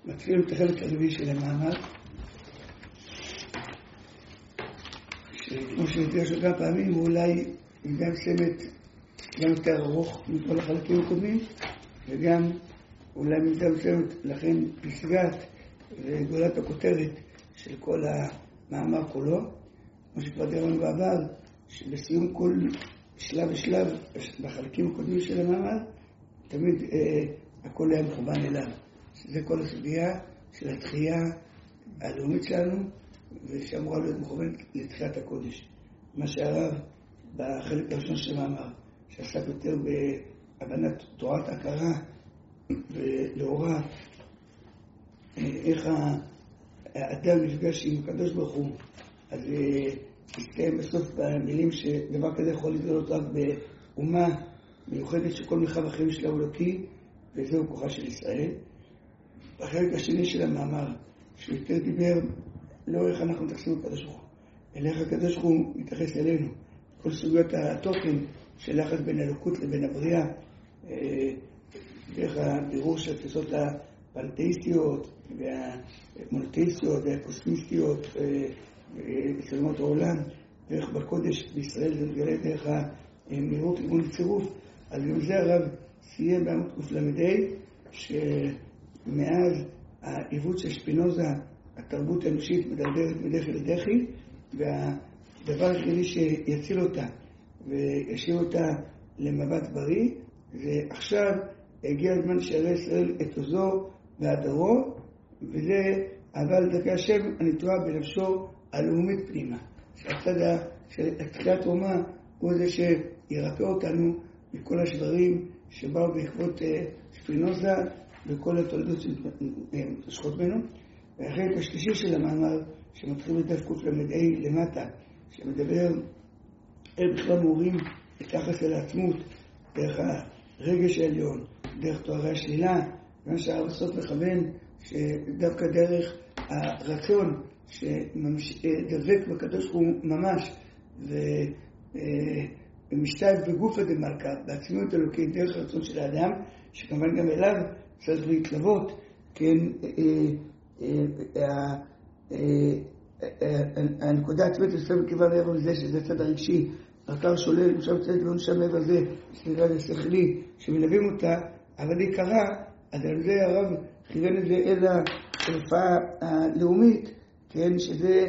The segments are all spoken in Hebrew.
מתחילים את החלק הרביעי של המאמר, שכמו שנתראה שכמה פעמים, הוא אולי גם סמט גם יותר ארוך מכל החלקים הקודמים, וגם אולי מזה מסוימת, לכן פסגת וגולת הכותרת של כל המאמר כולו. כמו שכבר דיברנו בעבר, שבסיום כל שלב ושלב בחלקים הקודמים של המאמר, תמיד הכל היה מכוון אליו. שזה כל הסוגיה של התחייה הלאומית שלנו, ושאמורה להיות מכוונת לתחיית הקודש. מה שהרב בחלק הראשון של המאמר, שעסק יותר בהבנת תורת הכרה ולאורה, איך האדם נפגש עם הקדוש ברוך הוא, אז הסתיים בסוף במילים שדבר כזה יכול להתגלות רק באומה מיוחדת שכל מרחב החיים שלה הוא אלוקי, וזהו כוחה של ישראל. בחלק השני של המאמר, שיותר דיבר לא איך אנחנו מתייחסים לקדוש ברוך הוא, אלא איך הקדוש ברוך הוא מתייחס אלינו. כל סוגיות התוכן של יחס בין האלוקות לבין הבריאה, דרך הבירור של התפיסות הפנתאיסטיות והמונותאיסטיות והקוסמיסטיות בסלמות העולם, דרך בקודש בישראל זה מתגלה דרך המהירות לימון וצירוף. אז גם זה הרב סיים בעמוד קל"ה, שמאז העיוות של שפינוזה התרבות האנושית מדרדרת מדחי לדחי, והדבר היחידי שיציל אותה וישאיר אותה למבט בריא, ועכשיו הגיע הזמן שערי ישראל את עוזו והדרו, וזה אהבה לדרכי השם הנטועה בנפשו הלאומית פנימה. שהצד של תחילת אומה הוא זה שירפא אותנו מכל השברים שבאו בעקבות שפינוזה וכל התולדות שמתמשכות בנו. והחלק השלישי של המאמר, שמתחיל בדף קל"ה למטה, שמדבר איך בכלל מורים את יחס אל העצמות דרך הרגש העליון, דרך תוארי השלילה, ומה שהרב בסוף מכוון שדווקא דרך הרצון שדבק בקדוש ברוך הוא ממש ומשתייך בגופא דמלכא, בעצמיות אלוקית דרך הרצון של האדם, שכמובן גם אליו צריך להתלוות, כן, הנקודה עצמית לסבב כיוון מעבר לזה שזה הצד הרגשי, עקר שולל, עכשיו צד לא נשם מעבר לזה, סביבה לשכלי, שמלווים אותה, אבל היא קרה, אז על זה הרב כיוון את זה אל התופעה הלאומית, כן, שזה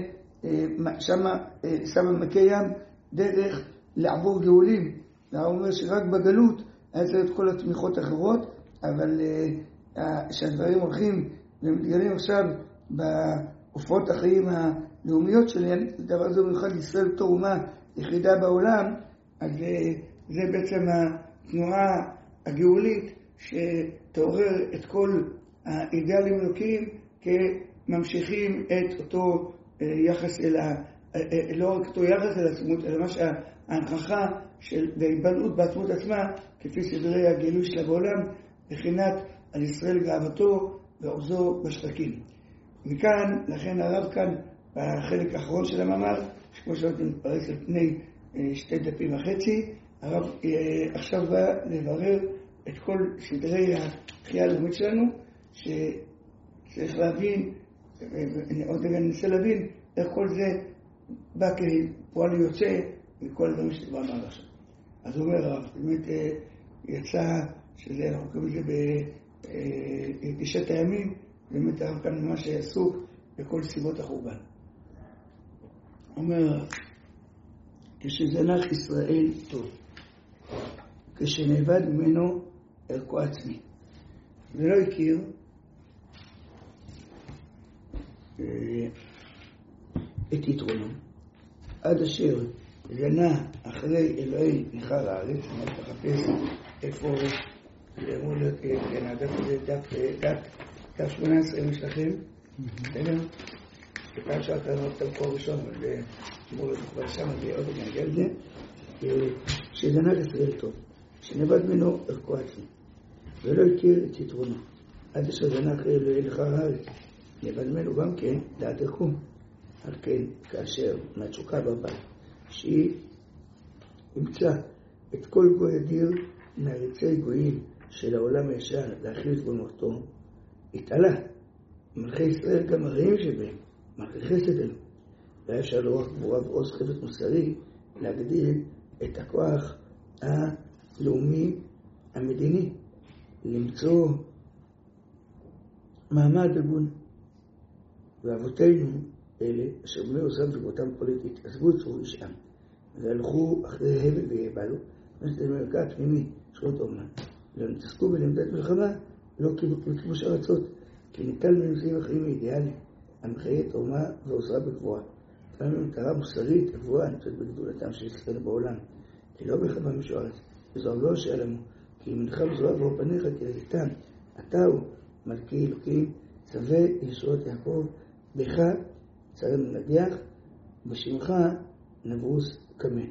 שם במקי ים דרך לעבור גאולים. הוא אומר שרק בגלות היה צריך את כל התמיכות האחרות, אבל שהדברים הולכים ומתגלים עכשיו בהופעות החיים הלאומיות שלהם, דבר זה במיוחד ישראל בתור אומה יחידה בעולם, אז זה בעצם התנועה הגאולית שתעורר את כל האידאלים אלוקיים כממשיכים את אותו יחס לא רק אותו יחס אל עצמות, אלא מה שההנכחה של ההתבוננות בעצמות עצמה, כפי סדרי הגילוי שלה בעולם, בחינת על ישראל גאוותו ועוזו בשחקים. מכאן, לכן הרב כאן, בחלק האחרון של המאמר, שכמו שאתה מתפרס על פני 2.5 דפים, הרב עכשיו בא לברר את כל סדרי התחייה הלאומית שלנו, שצריך להבין, עוד רגע ננסה להבין, איך כל זה בא כפועל יוצא מכל הדברים שדיברנו עד עכשיו. אז הוא אומר הרב, באמת יצא שזה, אנחנו קוראים לזה בתשעת הימים, באמת הרב כאן ממש עסוק בכל סיבות החורבן. הוא אומר, כשזנח ישראל טוב, כשנאבד ממנו ערכו עצמי, ולא הכיר את יתרונו, עד אשר זנה אחרי אלוהי נכר הארץ, אני מחפש איפה אמור להיות, כן, הדף הזה דף 18 אם יש לכם, בסדר? שפעם שאתה נראה את המקור ראשון, אבל אמור להיות כבר שם, ועוד נגיע לזה, שזנח ישראל טוב, שנאבד ממנו ערכו עצמי, ולא הכיר את יתרונו, עד אשר זנה אחרי אלוהי נכר הארץ, נאבד ממנו גם כן דעת ערכו. על כן, כאשר מהתשוקה בבית, שהיא ימצא את כל גוי אדיר מעריצי גויים של העולם הישן להחליט במותו, התעלה מלכי ישראל גם הרעים שבהם, מלכי חסד אלו. והיה אפשר לרוח גבורה ועוז חפץ מוסרי להגדיל את הכוח הלאומי המדיני, למצוא מעמד בגון. ואבותינו אלה, אשר בני עוזם דברותם פוליטית, עזבו את צור אישם, והלכו אחרי הבל ויבלו, ונשתת מלכה הפנימי, שכונות אומן. לא נתעסקו בלמדת מלחמה, לא כיבוש ארצות, כי ניתן בנושאים אחרים אידיאליים, המחיית אומה ועוזרה בגבוהה. פעמים מטרה מוסרית הגבוהה נמצאת בגדולתם של ישראל בעולם, כי לא מלחמה משוערת, וזו לא שאלנו, כי אם נלחם זרוע ועור פניך כלליתם, אתה הוא מלכי אלוקים, צווה ישועות יעקב, בך צרם נדיח, בשמך נברוס קמן.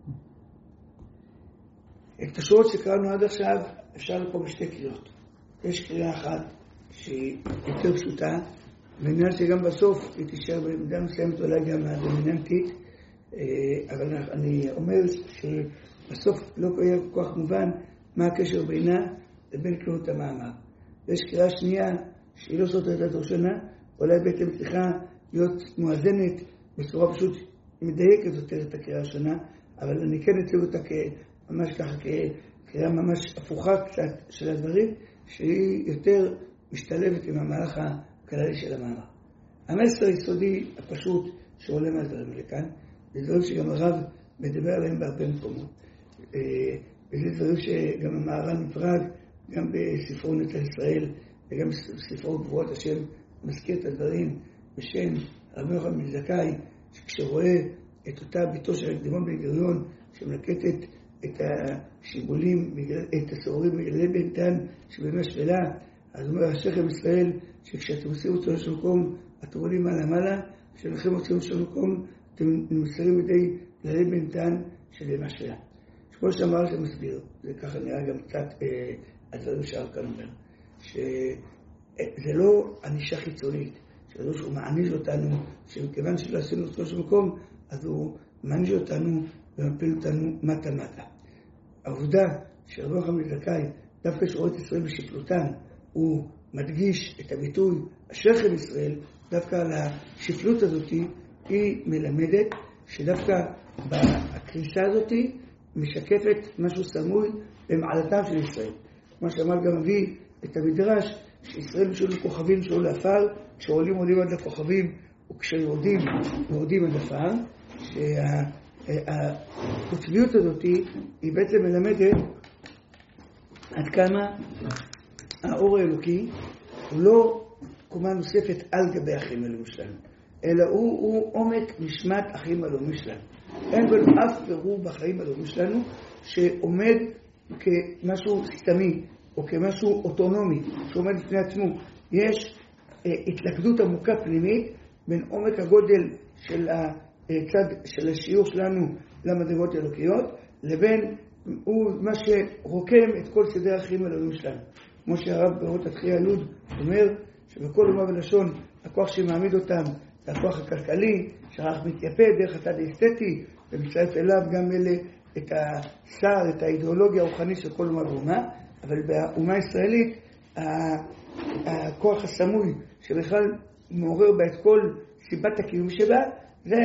את השורות שקראנו עד עכשיו אפשר לקרוא בשתי קריאות. יש קריאה אחת שהיא יותר פשוטה, ונראה שגם בסוף היא תישאר במידה מסוימת אולי גם הדומיננטית, אבל אני אומר שבסוף לא קורה כל כך מובן מה הקשר בינה לבין קריאות המאמר. ויש קריאה שנייה שהיא לא סותרת את הראשונה, אולי בעצם צריכה להיות מואזנת בצורה פשוט מדייקת יותר את הקריאה הראשונה, אבל אני כן אציג אותה ממש ככה כקריאה ממש הפוכה קצת של הדברים, שהיא יותר משתלבת עם המהלך הכללי של המאמר. המסר היסודי הפשוט שעולה מהדברים האלה כאן, זה דברים שגם הרב מדבר עליהם בהרבה מקומות. וזה דברים שגם המהר"ל נפרד, גם בספרו נצח ישראל וגם בספרו גבורות השם מזכיר את הדברים בשם רבי יוחנן בן זכאי, שכשרואה את אותה ביתו של הקדימון בן גוריון שמלקטת את השיבולים, את הסעורים בגללי בן דן שבימי השפלה, אז אומר השכם ישראל שכשאתם עושים אותו לשם מקום אתם עולים מעלה, כשלכם עושים לשם מקום אתם נמסרים בידי גללי בן דן של בימי השפלה. כמו שאמר שמסביר, זה ככה נראה גם קצת הדברים שהרב כאן אומר, שזה לא ענישה חיצונית, שזה לא שהוא מעניש אותנו, שמכיוון שלא עשינו אותו לשם מקום, אז הוא מעניש אותנו ומפיל אותנו מטה. העובדה שרבי יוחנן בן זכאי, דווקא שרואה את ישראל בשפלותן, הוא מדגיש את הביטוי השכם ישראל, דווקא על השפלות הזאת, היא מלמדת שדווקא בקריסה הזאת משקפת משהו סמוי במעלתם של ישראל. כמו שאמר גם מביא את המדרש, שישראל משול לכוכבים שעול לעפר, כשעולים עולים עד לכוכבים, וכשיורדים יורדים עד עפר, שהקוטביות הזאת היא בעצם מלמדת עד כמה האור האלוקי הוא לא קומה נוספת על גבי החיים הלאומי שלנו, אלא הוא עומק נשמת החיים הלאומי שלנו. אין בנו אף ברור בחיים הלאומי שלנו שעומד כמשהו סתמי או כמשהו אוטונומי שעומד לפני עצמו. יש התלכדות עמוקה פנימית בין עומק הגודל של הצד של השיעור שלנו למדרגות האלוקיות לבין מה שרוקם את כל סדרי החיים הלאומיים שלנו. כמו שהרב באורות התחייה לוד אומר שבכל אומה ולשון הכוח שמעמיד אותם זה הכוח הכלכלי, שהרח מתייפה דרך הצד האסתטי ומצטרף אליו גם אלה את השר, את האידיאולוגיה הרוחנית של כל אומה ואומה, אבל באומה הישראלית הכוח הסמוי שבכלל מעורר בה את כל סיבת הקיום שבה זה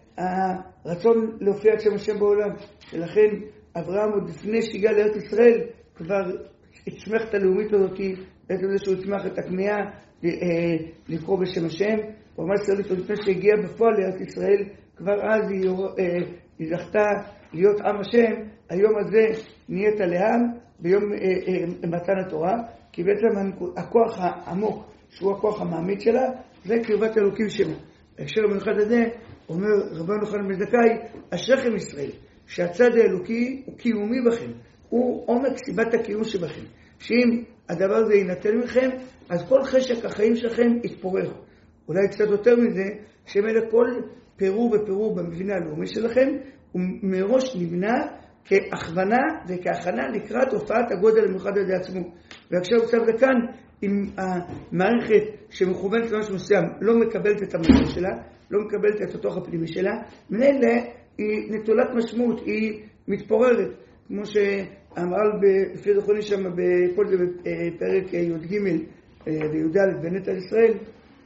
הרצון להופיע את שם השם בעולם. ולכן אברהם עוד לפני שהגיע לארץ ישראל כבר הצמח את הלאומית הזאת, בעצם זה שהוא הצמח את הכמיהה לקרוא בשם השם. באומה הישראלית עוד לפני שהגיע בפועל לארץ ישראל כבר אז היא זכתה להיות עם השם. היום הזה נהיית לעם ביום מתן התורה, כי בעצם הכוח העמוק שהוא הכוח המעמיד שלה זה קרבת אלוקים שלה. בהקשר המיוחד הזה אומר רבי יוחנן בן זכאי, אשריכם ישראל, שהצד האלוקי הוא קיומי בכם, הוא עומק סיבת הקיום שבכם, שאם הדבר הזה יינתן מכם אז כל חשק החיים שלכם יתפורר. אולי קצת יותר מזה, שמלא כל פירור ופירור במבנה הלאומי שלכם הוא מראש נבנה כהכוונה וכהכנה לקראת הופעת הגודל המיוחד על ידי עצמו. והקשר מצב לכאן, אם המערכת שמכוונת למשהו מסוים לא מקבלת את המטרה שלה, לא מקבלת את התוך הפנימי שלה, ממילא היא נטולת משמעות, היא מתפוררת. כמו שאמר לפי זכרוני שם בפרק י"ג וי"ד בנטל ישראל,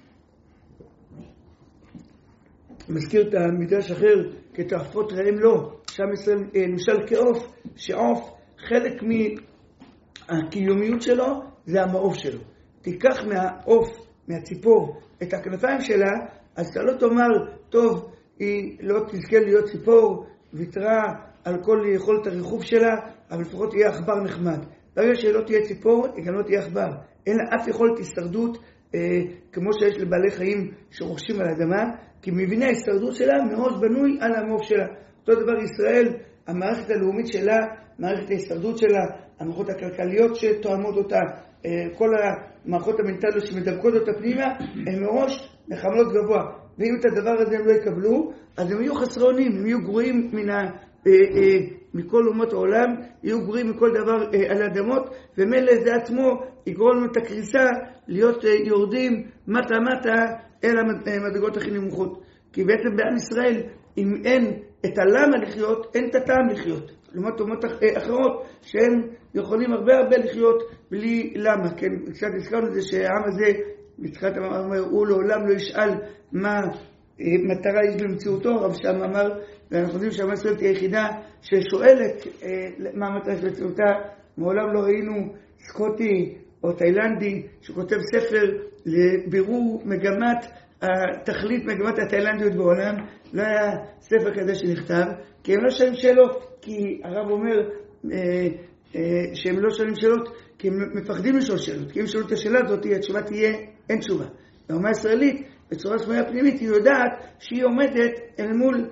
מזכיר את המדרש אחר, כתועפות רעים לו, שם ישראל נמשל כעוף, שעוף חלק מהקיומיות שלו זה המעוף שלו. תיקח מהעוף, מהציפור, את הכנפיים שלה, אז אתה לא תאמר, טוב, היא לא תזכה להיות ציפור, ויתרה על כל יכולת הריחוף שלה, אבל לפחות תהיה עכבר נחמד. ברגע שלא תהיה ציפור, היא גם לא תהיה עכבר. אין לה אף יכולת הישרדות, כמו שיש לבעלי חיים שרוכשים על האדמה, כי מבנה ההישרדות שלה מראש בנוי על המעוף שלה. אותו דבר ישראל, המערכת הלאומית שלה, מערכת ההישרדות שלה, המערכות הכלכליות שתואמות אותה, כל המערכות המנטליות שמדבקות אותה פנימה, הן מראש מחמלות גבוה. ואם את הדבר הזה הם לא יקבלו, אז הם יהיו חסרונים, הם יהיו גרועים מכל אומות העולם, יהיו גרועים מכל דבר על האדמות, ומילא זה עצמו יגרום לנו את הקריסה להיות יורדים מטה אל המדרגות הכי נמוכות. כי בעצם בעם ישראל, אם אין את הלמה לחיות, אין את הטעם לחיות. לעומת אומות אחרות שהן יכולים הרבה לחיות בלי למה. כן, קצת הזכרנו את זה שהעם הזה, בתחילת המאמר אומר, הוא לעולם לא ישאל מה מטרה יש במציאותו. רב שם אמר, ואנחנו יודעים שעם ישראל תהיה יחידה ששואלת מה המטרה של מציאותה. מעולם לא ראינו סקוטי או תאילנדי שכותב ספר לבירור מגמת התכלית, מגמת התאילנדיות בעולם. לא היה ספר כזה שנכתב, כי הם לא שואלים שאלות, כי הרב אומר שהם לא שואלים שאלות, כי הם מפחדים לשאול שאלות, כי אם שואלים את השאלה הזאת, התשובה תהיה אין תשובה. האומה הישראלית, בצורה סמויה פנימית, היא יודעת שהיא עומדת אל מול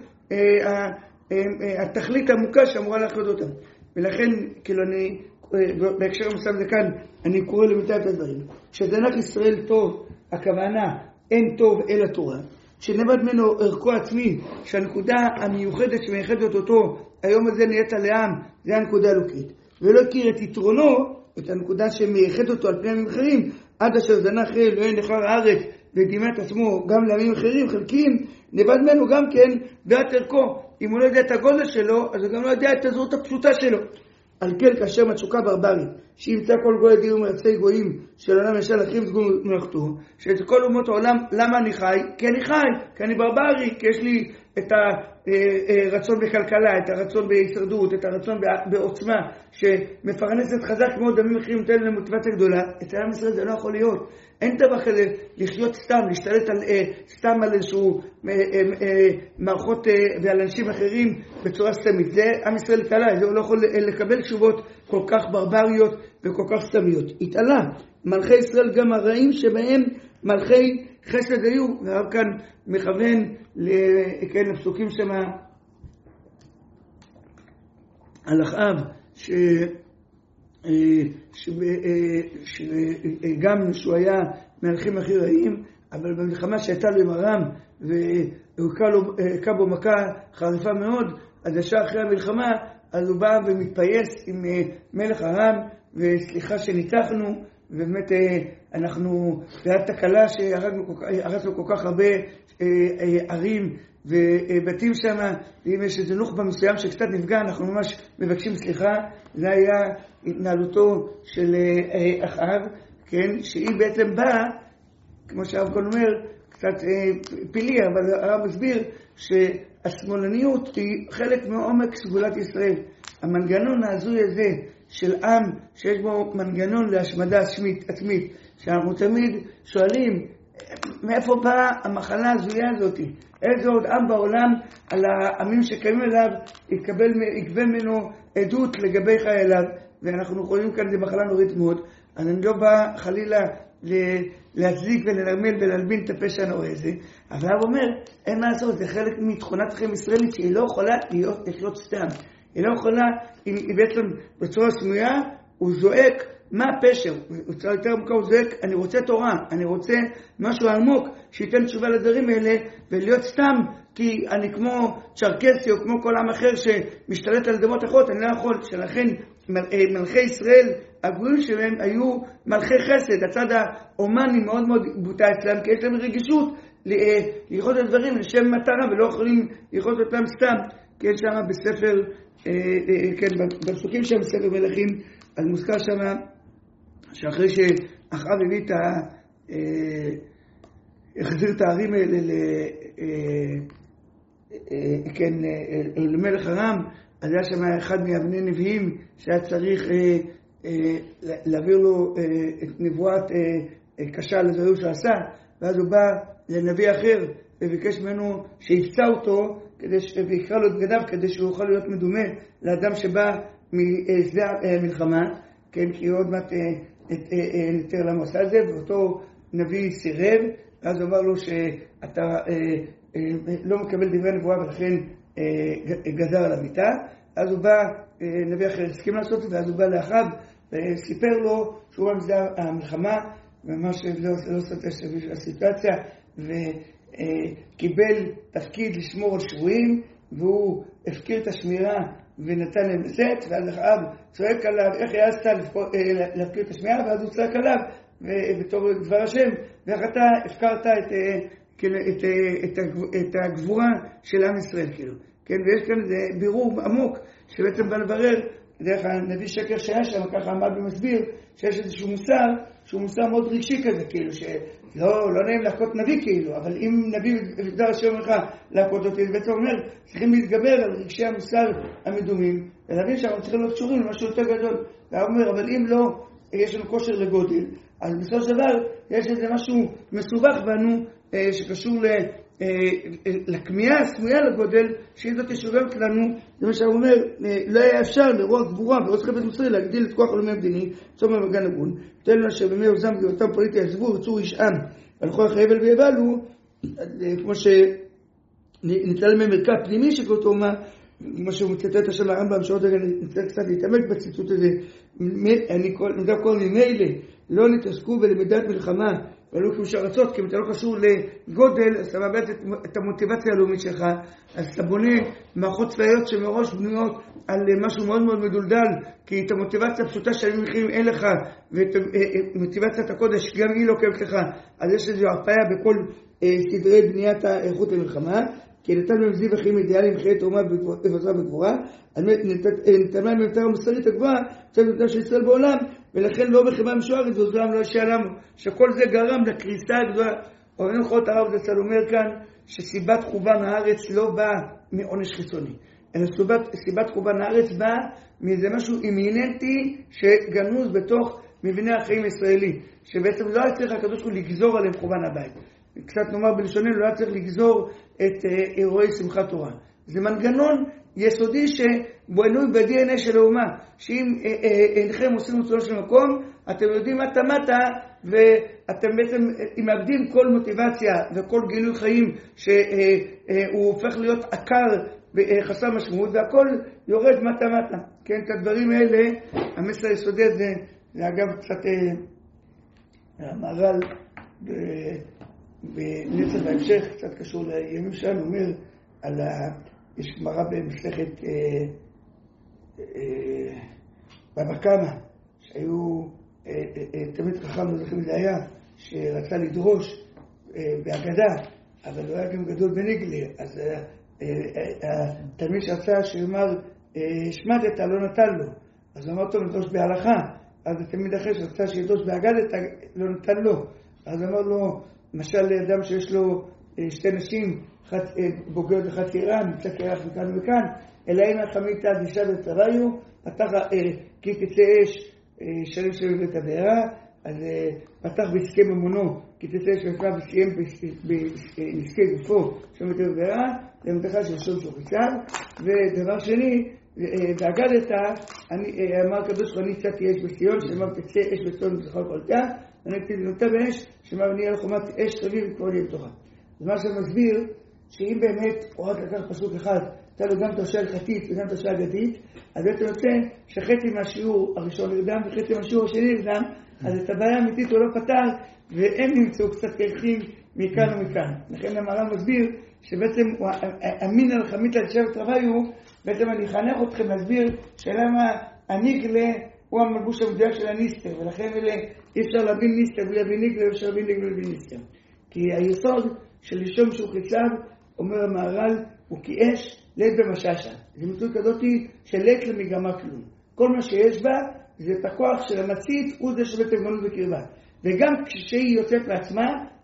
התכלית העמוקה שאמורה להחלט אותה. ולכן, כאילו אני, בהקשר המוסף זה כאן, אני קורא למיטה את הדברים. שזנח ישראל טוב, הכוונה אין טוב אל התורה, שנבד ממנו ערכו עצמי, שהנקודה המיוחדת שמייחדת אותו, היום הזה נהיית לעם, זה הנקודה הלוקית. ולא הכיר את יתרונו, את הנקודה שמייחדת אותו על פני עמים אחרים, עד אשר זנח אלוהים נחר הארץ, ודימה את עצמו גם לעמים אחרים חלקיים, נבד ממנו גם כן דעת ערכו. אם הוא לא יודע את הגודל שלו, אז הוא גם לא יודע את הזהות הפשוטה שלו. על כן כאשר מצוקה ברברית, שימצא כל גוי דיר ומרצי גויים של עולם ישר להחריב סגור מלאכתו, שאת כל אומות העולם, למה אני חי? כי אני חי, כי אני ברברי, כי יש לי את הרצון בכלכלה, את הרצון בהישרדות, את הרצון בעוצמה, שמפרנסת חזק מאוד עמים אחרים, נותן להם מוטיבציה גדולה. אצל עם ישראל זה לא יכול להיות. אין דבר כזה לחיות סתם, להשתלט סתם על איזשהו מערכות ועל אנשים אחרים בצורה סתמית. זה עם ישראל התעלה, זה הוא לא יכול לקבל תשובות כל כך ברבריות וכל כך סתמיות. התעלה, מלכי ישראל גם הרעים שבהם מלכי חסד היו, והרב כאן מכוון לפסוקים שמה על אחאב, שגם שהוא היה מהלכים הכי רעים, אבל במלחמה שהייתה לו עם ארם והוכה בו מכה חריפה מאוד, אז ישר אחרי המלחמה אז הוא בא ומתפייס עם מלך ארם, וסליחה שניצחנו, ובאמת אנחנו, זה הייתה תקלה שהרסנו כל כך הרבה ערים ובתים שם, ואם יש איזה נוח'בה מסוים שקצת נפגע, אנחנו ממש מבקשים סליחה. זה היה התנהלותו של אחאב, כן, שהיא בעצם באה, כמו שהרב כאן אומר, קצת פילי, אבל הרב מסביר שהשמאלניות היא חלק מעומק סגולת ישראל. המנגנון ההזוי הזה של עם שיש בו מנגנון להשמדה עצמית, שאנחנו תמיד שואלים מאיפה באה המחלה הזויה הזאת, איזה עוד עם בעולם על העמים שקיימים אליו יקבל ממנו עדות לגבי חייליו, ואנחנו רואים כאן זה מחלה נורית מאוד. אז אני לא בא חלילה להצדיק ולנרמל ולהלבין את הפשע הנורא הזה, אבל הוא אומר אין מה לעשות, זה חלק מתכונת חיים ישראלית שהיא לא יכולה לחיות סתם. היא לא יכולה, היא בעצם בצורה סמויה, הוא זועק, מה הפשר? בצורה יותר עמוקה הוא זועק, אני רוצה תורה, אני רוצה משהו עמוק שייתן תשובה לדברים האלה, ולהיות סתם, כי אני כמו צ'רקסי או כמו כל עם אחר שמשתלט על אדמות אחרות, אני לא יכול. שלכן מלכי ישראל, הגבוהים שלהם היו מלכי חסד, הצד האומני מאוד מאוד בוטה אצלם, כי יש להם רגישות לראות את הדברים לשם מטרה, ולא יכולים לראות אותם סתם. כן, שם בספר, כן, בפסוקים שם בספר מלכים, אז מוזכר שם שאחרי שאחאב הביא החזיר את הערים האלה כן, למלך ארם, אז היה שם אחד מאבני נביאים שהיה צריך להעביר לו את נבואת קשה לדברים שהוא עשה, ואז הוא בא לנביא אחר וביקש ממנו שיפצע אותו ויקרא לו את בגדיו כדי שהוא יוכל להיות מדומה לאדם שבא משדה המלחמה, כן, כי עוד מעט נתר למה עושה את זה, ואותו נביא סירב, ואז הוא אמר לו שאתה לא מקבל דברי נבואה ולכן גזר על המיטה. אז הוא בא, נביא אחר הסכים לעשות את זה, ואז הוא בא לאחיו וסיפר לו שהוא בא משדה המלחמה, ממש לא סותר של הסיטואציה, וקיבל תפקיד לשמור על שבויים, והוא הפקיר את השמירה ונתן להם לצאת, ואז אחאב צועק עליו, איך העזת להפקיר את השמירה, ואז הוא צועק עליו, בתור דבר השם, ואיך אתה הפקרת את הגבורה של עם ישראל, כאילו. כן, ויש כאן איזה בירור עמוק, שבעצם בא לברר, דרך הנביא שקר שהיה שם, ככה עמד ומסביר, שיש איזשהו מוסר, שהוא מוסר מאוד רגשי כזה, כאילו, שלא נעים להכות נביא, כאילו, אבל אם נביא ודבר השם לך להכות אותי, זה בעצם אומר, צריכים להתגבר על רגשי המוסר המדומים, ולהבין שאנחנו צריכים להיות קשורים למשהו יותר גדול. והוא אומר, אבל אם לא, יש לנו כושר לגודל, אז בסופו של דבר, יש איזה משהו מסובך בנו, שקשור לכמיהה הסמויה לגודל, שהיא זאת ששובבת לנו. זה מה שהוא אומר, לא היה אפשר לרוח גבורה ועוז חפץ מוסרי להגדיל את כוח הלאומי המדיני, צום המגן הגון, תן לה שבמי עוזם גאותם פוליטי יעזבו, יצאו ישעם, הלכו אחרי הבל ויבלו, כמו שניתן להם מרכב פנימי שכותו אומה, כמו שהוא מצטט השם לרמב"ם, שעוד רגע נצטרך קצת להתעמק בציטוט הזה, אני כל ממילא לא נתעסקו בלמידת מלחמה, ולא כמו שרצות, כי אם אתה לא קשור לגודל, אז אתה מאבד את המוטיבציה הלאומית שלך, אז אתה בונה מערכות צבאיות שמראש בנויות על משהו מאוד מאוד מדולדל, כי את המוטיבציה הפשוטה של המלחמים אין לך, ואת מוטיבציית הקודש גם היא לא קיימת לך, אז יש איזו הרפאיה בכל סדרי בניית האיכות למלחמה, כי נתן להם זיו אחרים אידיאליים חיי תרומה ועזרה בגבורה, נתן להם יותר המוסרית הגבוהה, עכשיו נתן של ישראל בעולם, ולכן לא בחימה משוערת, ועוזרם לא ישע לנו, שכל זה גרם לקריסה הגדולה. אבל נוחות הרב דצל אומר כאן, שסיבת חורבן הארץ לא באה מעונש חיצוני, אלא סיבת חורבן הארץ באה מאיזה משהו אימיננטי שגנוז בתוך מבנה החיים הישראלי, שבעצם לא היה צריך הקדוש ברוך הוא לגזור עליהם חורבן הבית. קצת נאמר בלשוננו, לא היה צריך לגזור את אירועי שמחת תורה. זה מנגנון יסודי שבנוי ב-DNA של האומה, שאם אינכם עושים רצונו של מקום, אתם יודעים מה תמתה, ואתם בעצם מאבדים כל מוטיבציה וכל גילוי חיים שהוא הופך להיות עקר חסר משמעות, והכל יורד מתה. כן, את הדברים האלה, המסר היסודי הזה, זה אגב קצת המהר"ל ונצח בהמשך, קצת קשור לימים שלנו, אומר על יש גמרא במסכת בבא קמא, שהיו תמיד חכם, לא זוכרים זה היה, שרצה לדרוש בהגדה, אבל הוא היה גם גדול בניגלה, אז התלמיד שרצה שאומר שמדת לא נתן לו, אז הוא אמר אותו לדרוש בהלכה, אז התלמיד אחר שרצה שידרוש בהגדת לא נתן לו, אז אמר לו, למשל אדם שיש לו שתי נשים, אחת בוגרת אחת קירה, נמצא קירח מכאן וכאן, אלא אם החמית אדישה וצריו, פתח כי תצא אש שלם שלם בית הבארה, אז פתח בעסקי ממונו, כי תצא אש ונפלה וסיים בעסקי גופו שם בית הבארה, למתחה של שום שוחציו. ודבר שני, בהגדת, אמר הקדוש ברוך הוא, אני הצעתי אש בציון, שאמר תצא אש בציון ובזכר קולתה, אני נוטה באש, שאמר נהיה לחומת אש תביא וכבר יהיה בתוכה. אז מה שאני מסביר, שאם באמת הוא רק לקח פסוק אחד, אתה לו גם תורשה הלכתית וגם תורשה אגדית, אז בעצם יוצא שחצי מהשיעור הראשון נרדם וחצי מהשיעור השני נרדם, אז את הבעיה האמיתית הוא לא פתר, והם נמצאו קצת קרחים מכאן ומכאן. לכן המהר"ל מסביר שבעצם המין הלחמית על שבט רביו, בעצם אני אחנך אתכם להסביר שלמה הניגלה הוא המלבוש המדויק של הניסטר, ולכן אי אפשר להבין ניסטר בלי להבין ניגלה, אפשר להבין ניגלה בלי ניסטר. כי היסוד של לשום שהוא חיצב, אומר המהר"ל, הוא כי אש לית במששה. זה מצוי כזאתי של לית למגמה כלום. כל מה שיש בה זה את הכוח של המצית, הוא זה שבית הגמנות בקרבה. וגם כשהיא יוצאת לעצמה,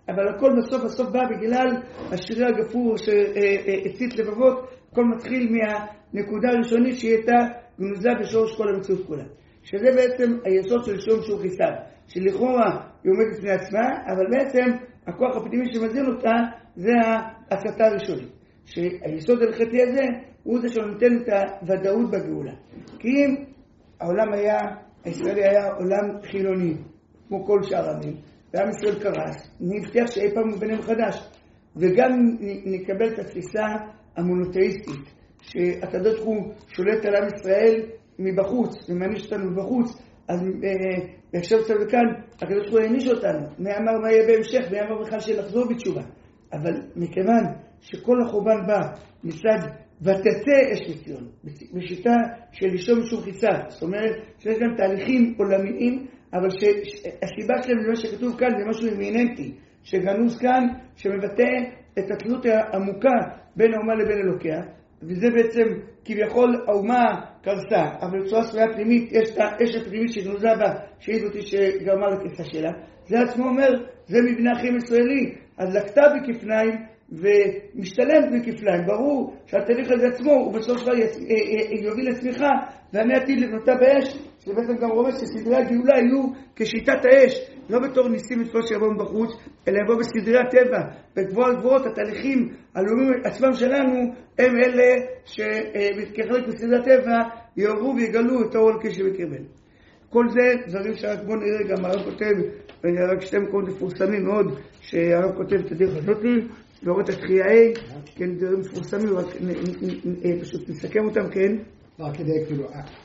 אבל הכל בסוף בא בגלל השירי הגפור שהצית לבבות. הכל מתחיל מהנקודה הראשונית שהיא הייתה גנוזה בשורש כל המציאות כולה. שזה בעצם היסוד של שום שהוא חיסד, שלכאורה היא עומדת לפני עצמה, אבל בעצם הכוח הפנימי שמזין אותה זה ההצתה הראשונית. שהיסוד ההלכתי הזה הוא זה שנותן את הוודאות בגאולה. כי אם העולם הישראלי היה עולם חילוני, כמו כל שאר העמים, ועם ישראל קרס, נבטיח שאי פעם הוא בנה מחדש. וגם נקבל את התפיסה המונותאיסטית, שהקדוש ברוך הוא שולט על עם ישראל מבחוץ, ומעניש אותנו מבחוץ, אז עכשיו צד וכאן, הקדוש ברוך הוא העניש אותנו. מי אמר מה יהיה בהמשך, מי אמר בכלל שלחזור בתשובה. אבל מכיוון שכל החורבן בא מצד ותצא אש מציון, בשיטה של לישון משום חיצה, זאת אומרת שיש גם תהליכים עולמיים, אבל שהסיבה שלהם זה מה שכתוב כאן, זה משהו אימיננטי, שגנוז כאן, שמבטא את התלות העמוקה בין האומה לבין אלוקיה, וזה בעצם כביכול האומה קרסה, אבל בצורה סביבה פנימית יש את האש הפנימית שגנוזה בה, שהיא זאתי שגרמה לקריסה שלה. זה עצמו אומר, זה מבנה אחים ישראלי, אז לקטה בכפליים ומשתלמת בכפליים. ברור שהתהליך הזה עצמו הוא בסוף שלה יוביל לצמיחה, ואני עתיד לבנותה באש, שבעצם גם רומז שסדרי הגאולה יהיו כשיטת האש, לא בתור ניסים מצפות שיבואו בחוץ, אלא יבואו בסדרי הטבע, בגבוה גבוהות. התהליכים הלאומיים עצמם שלנו הם אלה שכחלק בסדרי הטבע יעברו ויגלו את האור אלוקי שבקרבנו. כל זה דברים שרק בוא נראה גם הרב כותב, רק שתי מקומות מפורסמים מאוד שהרב כותב את הדרך הזאת לי, ואורות התחייה, כן, דברים מפורסמים, רק פשוט נסכם אותם, כן? רק כדי כאילו,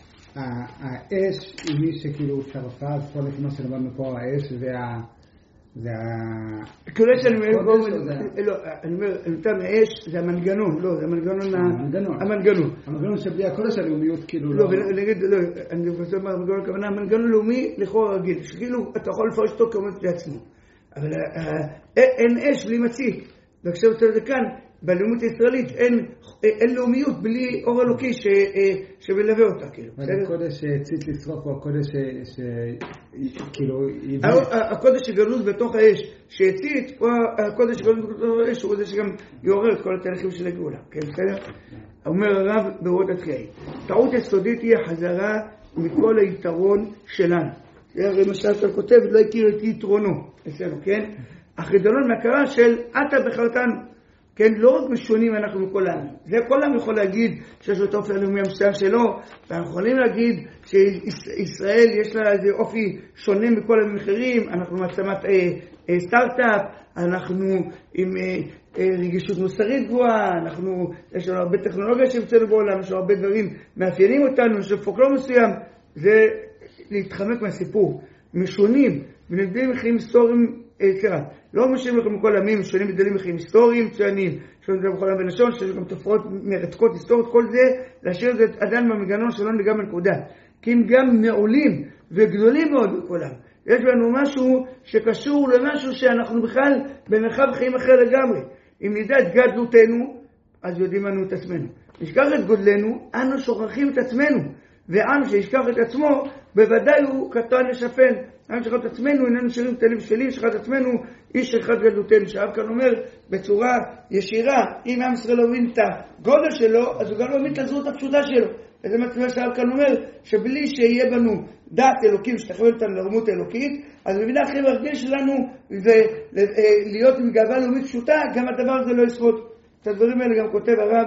האש היא מי שכאילו שרפה, אז כל מה שלמדנו פה, האש זה כאילו שאני אומר, האש זה המנגנון, לא, זה המנגנון שבלי הקודש הלאומיות כאילו לא, אני רוצה לומר, המנגנון הלאומי לכאורה רגיל, שכאילו אתה יכול לפרש אותו כעומד לעצמו, אבל אין אש בלי מציק, ועכשיו אתה יודע כאן, בלאומיות הישראלית אין לאומיות בלי אור אלוקי שמלווה אותה, כאילו. הקודש שצית לשרוף הוא הקודש שכאילו... הקודש שגנוז בתוך האש שהצית, הוא הקודש שגנוז בתוך האש, הוא זה שגם יעורר את כל התהליכים של הגאולה. כן, בסדר? אומר הרב באורות התחייה. טעות יסודית היא החזרה מכל היתרון שלנו. זה הרי מה שאתה כותב, לא הכיר את יתרונו, בסדר, כן? החידלון מהכרה של אתה בחרתנו. כן, לא רק משונים אנחנו מכל העם. זה כל העם יכול להגיד שיש לו את האופי הלאומי המסוים שלו, ואנחנו יכולים להגיד שישראל יש לה איזה אופי שונה מכל המחרים, אנחנו מעצמת סטארט-אפ, אנחנו עם רגישות מוסרית גבוהה, יש לנו הרבה טכנולוגיה שהמצאנו בעולם, יש לנו הרבה דברים מאפיינים אותנו, יש לנו פולקלור מסוים, זה להתחמק מהסיפור. משונים, ונבדלים מחיים היסטוריים, לא משנים לכם מכל עמים, משונים וגדלים מחיים היסטוריים מצוינים, שונים את זה בכל העם בלשון, שיש גם תופעות מרתקות היסטוריות, כל זה, להשאיר את זה עדיין במנגנון שלנו וגם בנקודה. כי הם גם מעולים וגדולים מאוד בכולם. יש לנו משהו שקשור למשהו שאנחנו בכלל במרחב חיים אחר לגמרי. אם נדע את גדלותנו, אז יודעים לנו את עצמנו. נשכח את גודלנו, אנו שוכחים את עצמנו. ועם שישכח את עצמו, בוודאי הוא קטן לשפל. עם שכח את עצמנו, איננו שירים קטנים שלי, שכח את עצמנו, איש אחד גדלותנו. שהרב כאן אומר בצורה ישירה, אם עם ישראל לא מבין את הגודל שלו, אז הוא גם לא מבין את הזהות הפשוטה שלו. וזה מצביע שהרב כאן אומר, שבלי שיהיה בנו דעת אלוקים שתכוון אותנו לרמות האלוקית, אז במידה הכי מרגיש שלנו זה להיות עם גאווה לאומית פשוטה, גם הדבר הזה לא ישרוד. את הדברים האלה גם כותב הרב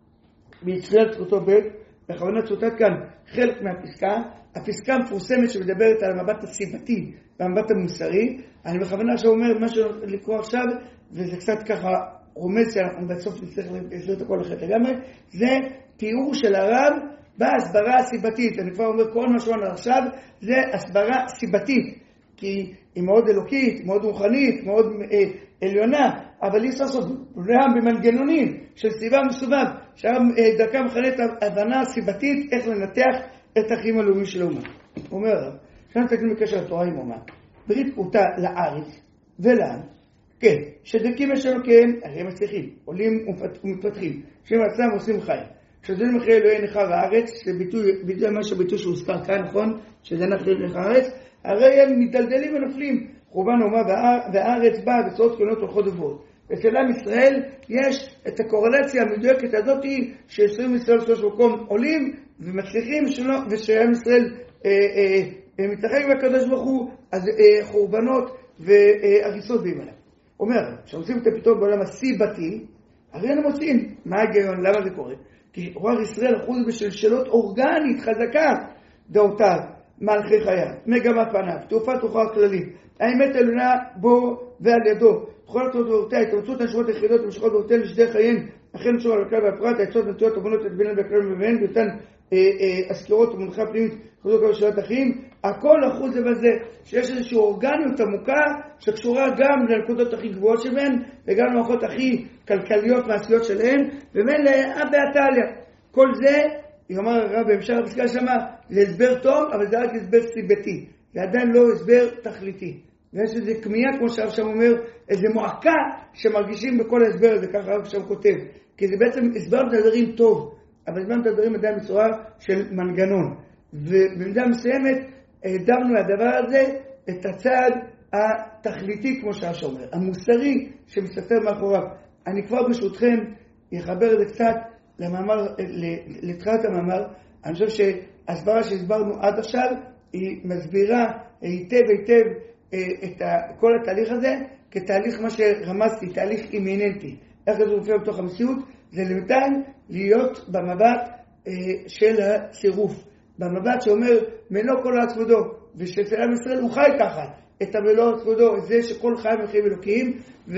בישראל צרותו ב', בכוונה צוטט כאן חלק מהפסקה, הפסקה המפורסמת שמדברת על המבט הסיבתי והמבט המוסרי. אני בכוונה עכשיו אומר מה שלקרוא עכשיו, וזה קצת ככה רומז שאנחנו בסוף נצטרך לסגור את הכל אחרת לגמרי, זה תיאור של הרב בהסברה הסיבתית. אני כבר אומר כל מה שאומר עכשיו זה הסברה סיבתית, כי היא מאוד אלוקית, מאוד רוחנית, מאוד עליונה, אבל היא לעשות במנגנונים של סיבה מסובב, שהרב דרכם מכנה את ההבנה הסיבתית איך לנתח את החיים הלאומיים של האומה. הוא אומר הרב, שאנחנו תקנים בקשר לתורה עם אומה, ברית פרוטה לארץ ולעם, כן, שדקים יש לנו כן, הרי הם מצליחים, עולים ומתפתחים, שהם עצמם עושים חיים. כשזוהים אחרי אלוהי נחר הארץ, זה ביטוי משהו ביטוי שהוזכר כאן, נכון? שזה נחר הארץ, הרי הם מתדלדלים ונופלים, חורבן האומה והארץ באה בצורות קטנות הולכות ובאות. אצל עם ישראל יש את הקורלציה המדויקת הזאת ש20 ישראל שלוש מקום עולים ומצליחים ושעם ישראל מתרחק מהקדוש ברוך הוא, אז חורבנות והריסות באים עליהם. אומר, כשמוצאים את הפתרון בעולם הסיבתי, הרי אנו מוצאים מה ההיגיון, למה זה קורה? כי רוח ישראל אחוז בשלשלות אורגנית חזקה, דעותיו, מהלכי חייו, מגמת פניו, תעופת רוחו הכללית, האמת עליונה בו ועל ידו, בכל התודעותיה, התאמצות הנשמות היחידות ומשכות בעותיהן לשדה חייהן, אכן נשור על הכלל והפרט, העצות נטויות הבונות את בינן והכלל מבהן, ואותן הסקירות ומונחה פנימית, חזוק על שאלת החיים, הכל אחוז זה בזה, שיש איזושהי אורגניות עמוקה, שקשורה גם לנקודות הכי גבוהות שבהן, וגם למערכות הכי כלכליות מעשיות שלהן, ומילא אב ועתליה. כל זה, יאמר הרב בהמשך הפסקה שמה, זה הסבר טוב, אבל זה רק הסבר סיבתי. זה עדיין לא הסבר תכליתי. ויש איזו כמיהה, כמו שהרב שם אומר, איזו מועקה שמרגישים בכל ההסבר הזה, ככה הרב שם כותב. כי זה בעצם הסבר את הדברים טוב, אבל הסבר את הדברים עדיין בצורה של מנגנון. ובמידה מסוימת, הדרנו מהדבר הזה את הצעד התכליתי, כמו שהרב אומר, המוסרי שמסתתר מאחוריו. אני כבר ברשותכם אחבר את זה קצת למאמר, לתחילת המאמר. אני חושב שהסברה שהסברנו עד עכשיו היא מסבירה היטב את כל התהליך הזה כתהליך מה שרמזתי, תהליך אימיננטי. איך זה מופיע בתוך המציאות? זה למתן להיות במבט של הצירוף. במבט שאומר מלוא כל עצמודו, ושאצל עם ישראל הוא חי ככה, את המלוא עצמודו, את זה שכל חי מחיים אלוקיים,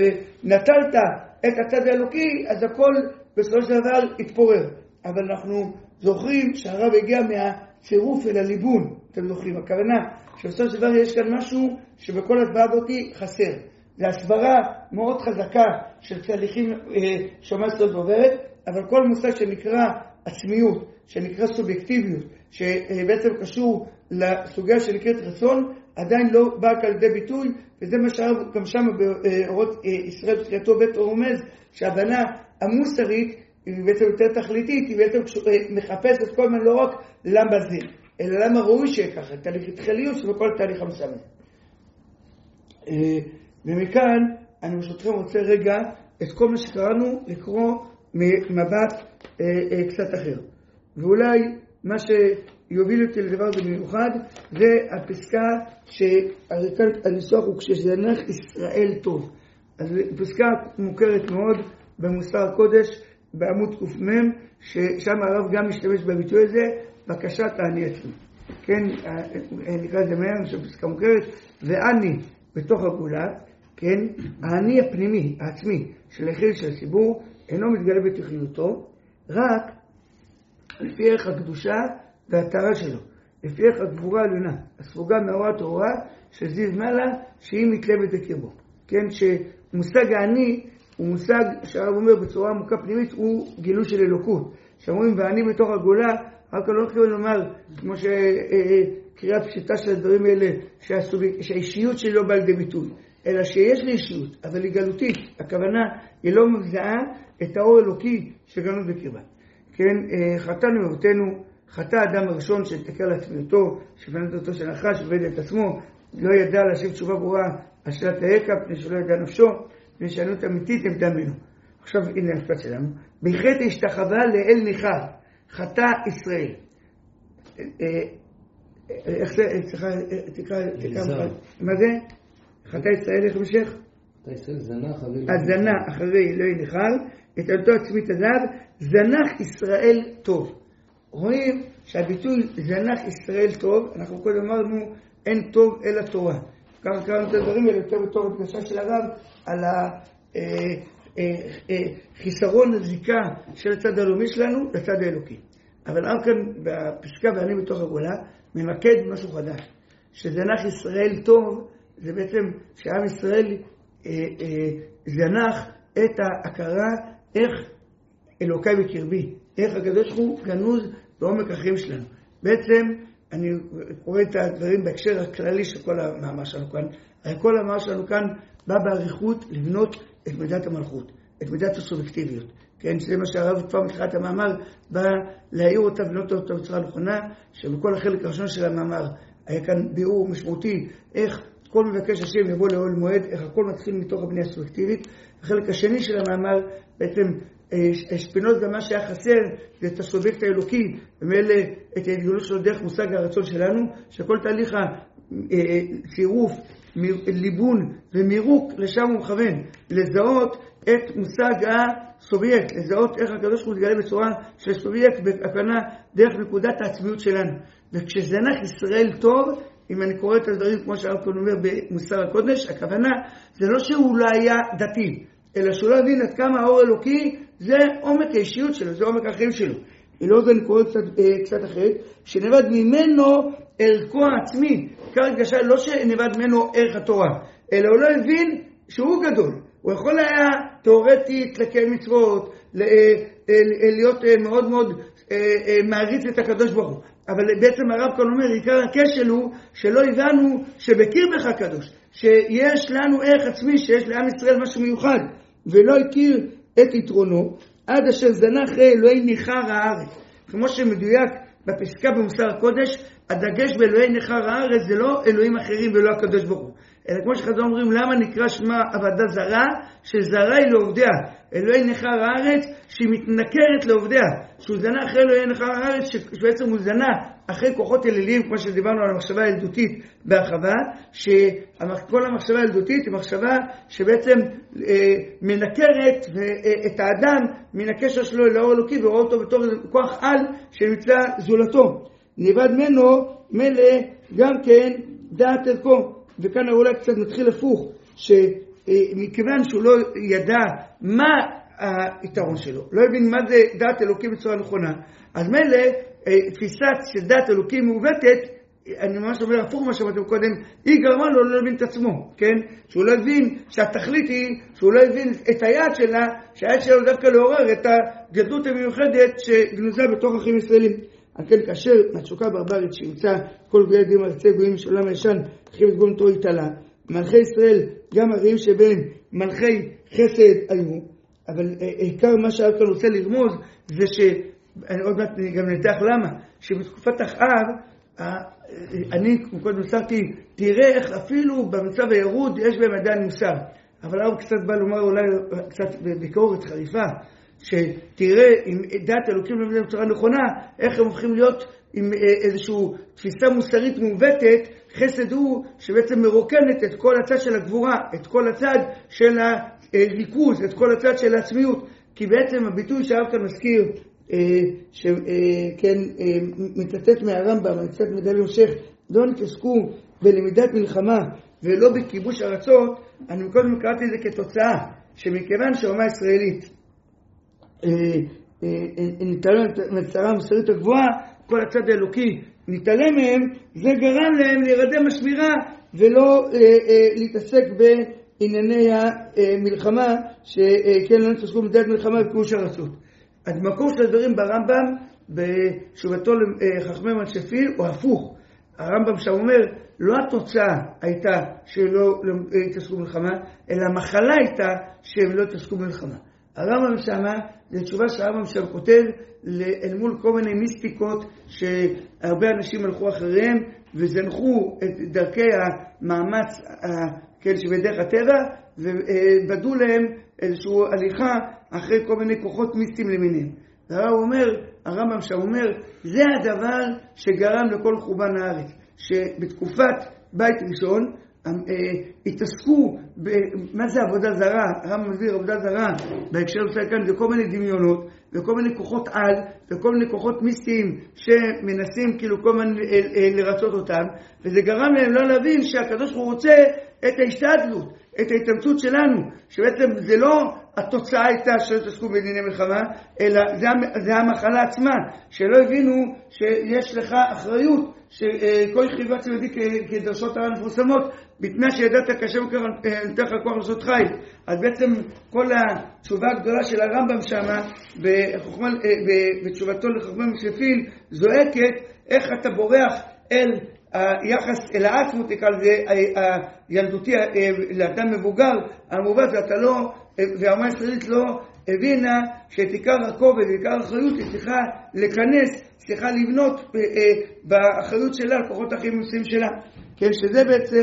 ונטלת את הצד האלוקי, אז הכל בסופו של דבר התפורר. אבל אנחנו זוכרים שהרב הגיע מהצירוף אל הליבון, אתם זוכרים, הכוונה שבסופו של דבר יש כאן משהו שבכל הסברה הזאת חסר. זה הסברה מאוד חזקה של תהליכים שעם ישראל עוברת, אבל כל מושג שנקרא עצמיות, שנקרא סובייקטיביות, שבעצם קשור לסוגיה שנקראת רצון, עדיין לא בא על ידי ביטוי, וזה מה שהרב גם שם באורות ישראל בתחילתו בית רומז, שההבנה המוסרית היא בעצם יותר תכליתית, היא בעצם מחפשת כל הזמן לא רק למה זה, אלא למה ראוי שיהיה ככה, תהליך התחיליות שבכל תהליך המסוים. ומכאן אני ברשותכם רוצה רגע את כל מה שקראנו לקרוא ממבט קצת אחר. ואולי מה שיוביל אותי לדבר הזה במיוחד זה הפסקה שהניסוח הוא כשזנח ישראל טוב. אז פסקה מוכרת מאוד במוסר הקודש בעמוד ק"מ, ששם הרב גם משתמש בביטוי הזה, בקשת העני עצמי. כן, נקרא את זה מהר, זו פסקה מוכרת, ואני בתוך הגאולה, כן, העני הפנימי, העצמי, של היחיד של הציבור, אינו מתגלה בתחיותו, רק לפי ערך הקדושה והטהרה שלו, לפי ערך הגבורה העליונה, הספוגה מאור התורה שזיו מעלה, שהיא מתלבט בקרבו. כן, שמושג העני הוא מושג שהרב אומר בצורה עמוקה פנימית, הוא גילוי של אלוקות. שאומרים ואני בתוך הגאולה, רק לא יכולים לומר, כמו שקריאה פשיטה של הדברים האלה, שהאישיות שלי לא באה לידי ביטוי, אלא שיש לי אישיות, אבל היא גלותית. הכוונה היא לא מזהה את האור אלוקי שגלות בקרבה. כן, חטאנו מאבותינו, חטא האדם הראשון שהתקר לעצמיותו, שפנת אותו של נחש, שבד את עצמו, לא ידע להשיב תשובה ברורה על שאלת היקע, פני שלא ידע נפשו, פני שענות אמיתית הם תאמינו. עכשיו הנה המשפט שלנו. בחטא השתחווה לאל ניכר, חטא ישראל. איך זה? תקרא, מה זה? חטא ישראל, איך משך? חטא ישראל זנח אחרי אלוהי ניכר, את אלתו עצמית הזהב, זנח ישראל טוב. רואים שהביטוי זנח ישראל טוב, אנחנו קודם אמרנו אין טוב אלא תורה. ככה קראנו את הדברים האלה יותר בתור הדגשה של הרב על חיסרון הזיקה של הצד הלאומי שלנו לצד האלוקי. אבל הרב כאן בפסקה ואני בתוך הגאולה ממקד משהו חדש. שזנח ישראל טוב זה בעצם שעם ישראל זנח את ההכרה איך אלוקיי בקרבי, איך הקדוש הוא גנוז בעומק החיים שלנו. בעצם אני קורא את הדברים בהקשר הכללי של כל המאמר שלנו כאן. כל המאמר שלנו כאן בא בעריכות לבנות את מידת המלכות, את מידת הסובייקטיביות. כן, שזה מה שהרב כבר מתחילת המאמר בא להעיר אותה ולנות אותה בצורה נכונה, שבכל החלק הראשון של המאמר היה כאן ביאור משמעותי איך כל מבקש השם יבוא לאוהל מועד, איך הכל מתחיל מתוך הבנייה הסובייקטיבית. החלק השני של המאמר, בעצם שפינוזה מה שהיה חסר, זה את הסובייקט האלוקי, ומאלה את ההתגלות שלו דרך מושג הרצון שלנו, שכל תהליך הצירוף, ליבון ומירוק לשם הוא מכוון, לזהות את מושג הסובייקט, לזהות איך הקדוש הוא מתגלה בצורה של סובייקט, בהקרנה דרך נקודת העצמיות שלנו. וכשזנח ישראל טוב, אם אני קורא את הדברים כמו שהרב כאן אומר במוסר הקודש, הכוונה זה לא שהוא לא היה דתי, אלא שהוא לא הבין עד כמה האור אלוקי זה עומק האישיות שלו, זה עומק החיים שלו. אלא זה אני קורא קצת אחרת, שנבד ממנו ערכו העצמי, כרגע לא שנבד ממנו ערך התורה, אלא הוא לא הבין שהוא גדול. הוא יכול היה תיאורטית לקיים מצוות, להיות מאוד מאוד מעריץ את הקדוש ברוך הוא. אבל בעצם הרב כאן אומר, עיקר הכשל הוא שלא הבנו שבקיר בך הקדוש, שיש לנו ערך עצמי, שיש לעם ישראל משהו מיוחד, ולא הכיר את יתרונו, עד אשר זנח אלוהי ניחר הארץ. כמו שמדויק בפסקה במוסר הקודש, הדגש באלוהי ניחר הארץ זה לא אלוהים אחרים ולא הקדוש ברוך הוא. אלא כמו שחז"ל אומרים, למה נקרא שמה עבודה זרה? שזרה היא לעובדיה. אלוהי ניחר הארץ שהיא מתנכרת לעובדיה. שהוא זנה אחרי אלוהי ניחר הארץ, שבעצם הוא זנה אחרי כוחות אליליים, כמו שדיברנו על המחשבה הילדותית בהרחבה, שכל המחשבה הילדותית היא מחשבה שבעצם מנכרת את האדם מן הקשר שלו לאור אלוקי, ורואה אותו בתור כוח על שנמצא זולתו. נבד ממנו מלא גם כן דעת ערכו. וכאן אולי קצת מתחיל הפוך, שמכיוון שהוא לא ידע מה היתרון שלו, לא הבין מה זה דעת אלוקים בצורה נכונה, אז מילא תפיסת של דעת אלוקים מעוותת, אני ממש אומר הפוך מה שאמרתם קודם, היא גרמה לו לא להבין את עצמו, כן? שהוא לא הבין שהתכלית היא, שהוא לא הבין את היעד שלה, שהיעד שלו דווקא לעורר את הגדלות המיוחדת שגנוזה בתוך החיים ישראלים. על כן כאשר מהתשוקה הברברית שימצא כל גויי דין ארצי גויים של עולם הישן, תחיל את גאונתו התעלה. מלכי ישראל, גם הרעים שבהם מלכי חסד היו, אבל עיקר מה שהרב כאן רוצה לרמוז זה אני עוד מעט גם נתח למה, שבתקופת אחאב, אני כמו קודם מסרתי, תראה איך אפילו במצב הירוד יש בהם עדיין מוסר. אבל הרב קצת בא לומר אולי קצת ביקורת חריפה, שתראה אם דעת אלוקים לא מבינים בצורה נכונה, איך הם הופכים להיות עם איזושהי תפיסה מוסרית מעוותת. חסד הוא שבעצם מרוקנת את כל הצד של הגבורה, את כל הצד של הריכוז, את כל הצד של העצמיות. כי בעצם הביטוי שהרב כאן מזכיר, שכן מצטט מהרמב"ם, אני קצת מדבר המשך, לא נתעסקו בלמידת מלחמה ולא בכיבוש ארצות, אני קודם קראתי את זה כתוצאה, שמכיוון שהאומה הישראלית נתעלם מהצרה המוסרית הגבוהה, כל הצד האלוקי נתעלם מהם, זה גרם להם להירדם השמירה ולא להתעסק בענייני המלחמה, שכן לא נתעסקו בדעת מלחמה וכיבוש ארצות. המקור של הדברים ברמב"ם בתשובתו לחכמי מנשפיל הוא הפוך. הרמב"ם שם אומר, לא התוצאה הייתה שלא התעסקו במלחמה, אלא המחלה הייתה שהם לא התעסקו במלחמה. הרמב"ם שמה, זו תשובה שהרמב"ם שם כותב אל מול כל מיני מיסטיקות שהרבה אנשים הלכו אחריהם וזנחו את דרכי המאמץ שבדרך הטבע, ובדו להם איזושהי הליכה אחרי כל מיני כוחות מיסטיים למיניהם. הרמב"ם שם אומר, זה הדבר שגרם לכל חורבן הארץ, שבתקופת בית ראשון התעסקו מה זה עבודה זרה. הרמב"ם מסביר עבודה זרה בהקשר של כאן זה כל מיני דמיונות וכל מיני כוחות על וכל מיני כוחות מיסטיים שמנסים כאילו כל מיני לרצות אותם, וזה גרם להם לא להבין שהקדוש ברוך הוא רוצה את ההשתדלות, את ההתאמצות שלנו, שבעצם זה לא התוצאה הייתה שלא תעסקו בדיני מלחמה, אלא זה המחלה עצמה, שלא הבינו שיש לך אחריות שכל יחיבה צמדי כדרשות הר"ן מפורסמות, בתנאי שידעת כשם נתן לך כוח לעשות חיל. אז בעצם כל התשובה הגדולה של הרמב"ם שמה בתשובתו לחכמי מנשפיל זועקת איך אתה בורח אל היחס אל העצמות, תקרא לזה הילדותי לאדם מבוגר המובד, ואתה לא, והאומה הישראלית לא הבינה שאת עיקר הכובד ועיקר האחריות היא צריכה לכנס, צריכה לבנות באחריות שלה על כוחות החיים הנושאים שלה, כן, שזה בעצם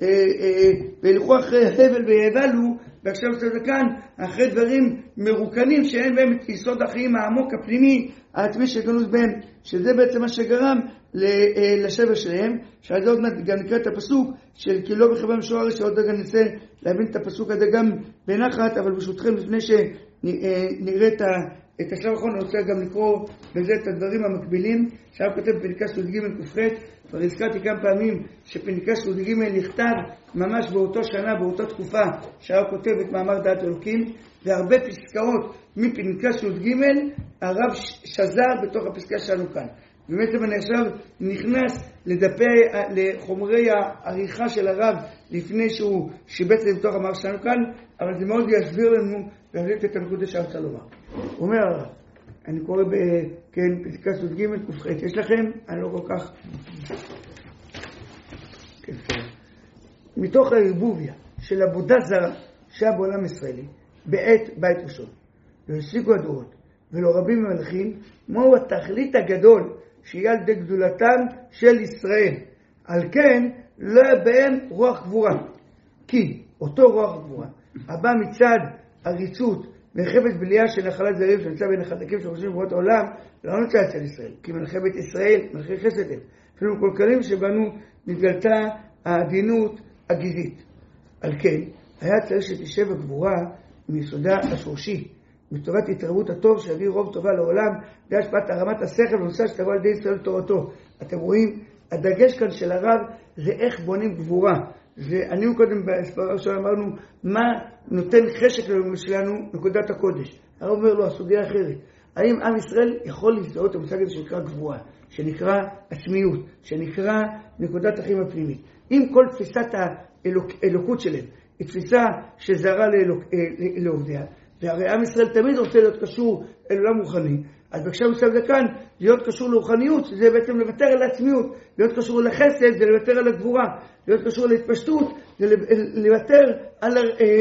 וילכו אחרי הבל ויבלו, ועכשיו זה כאן אחרי דברים מרוקנים שאין בהם את יסוד החיים העמוק הפנימי העצמי שגנוז בהם, שזה בעצם מה שגרם לשבר שלהם. שעד עוד מעט גם נקרא את הפסוק של כי לא בחברה משוער, שעוד רגע ננסה להבין את הפסוק הזה גם בנחת, אבל ברשותכם לפני שנראה את השלב האחרון אני רוצה גם לקרוא בזה את הדברים המקבילים שהרב כותב בפנקס י"ג כ"ח. כבר הזכרתי כמה פעמים שפנקס י"ג נכתב ממש באותו שנה, באותה תקופה שהרב כותב את מאמר דעת אלוקים, והרבה פסקאות מפנקס י"ג הרב שזר בתוך הפסקה שלנו כאן. ובעצם אני עכשיו נכנס לחומרי העריכה של הרב לפני שהוא שיבץ לתוך המאמר שלנו כאן, אבל זה מאוד יסביר לנו להביא את הנקודה שהרצה לומר. הוא אומר הרב, אני קורא פנקס י"ג כ"ח, יש לכם? אני לא כל כך... מתוך הערבוביה של עבודה זרה שהיה בעולם ישראלי בעת בית ראשון, והפסיקו הדורות ולא רבים ממלכים, מהו התכלית הגדול שיהיה על ידי גדולתם של ישראל. על כן לא היה בהם רוח גבורה, כי אותו רוח גבורה הבא מצד עריצות מלחמת בליה של נחלת זרים שנמצא בין החזקים שחושבים בבואות העולם, לא נמצא אצל ישראל, כי מלחמת ישראל מלכי חסד הם, אפילו קולקלים שבנו מתגלתה העדינות הגזעית. על כן היה צריך שתשב הגבורה מיסודה השורשי, מתורת התרבות הטוב שהביא רוב טובה לעולם, זה השפעת הרמת השכל ונושא שתבוא על ידי ישראל לתורתו. אתם רואים, הדגש כאן של הרב זה איך בונים גבורה. אני קודם בספר הראשון אמרנו מה נותן חשק שלנו נקודת הקודש. הרב אומר לו הסוגיה אחרת, האם עם ישראל יכול להזדהות המושג הזה שנקרא גבורה, שנקרא עצמיות, שנקרא נקודת החיים הפנימית. אם כל תפיסת האלוקות שלהם היא תפיסה שזרה לעובדיה, והרי עם ישראל תמיד רוצה להיות קשור אל עולם רוחני, אז בקשר מסל זה כאן, להיות קשור לרוחניות, זה בעצם לוותר על העצמיות, להיות קשור לחסד, זה לוותר על הגבורה, להיות קשור להתפשטות, זה לוותר על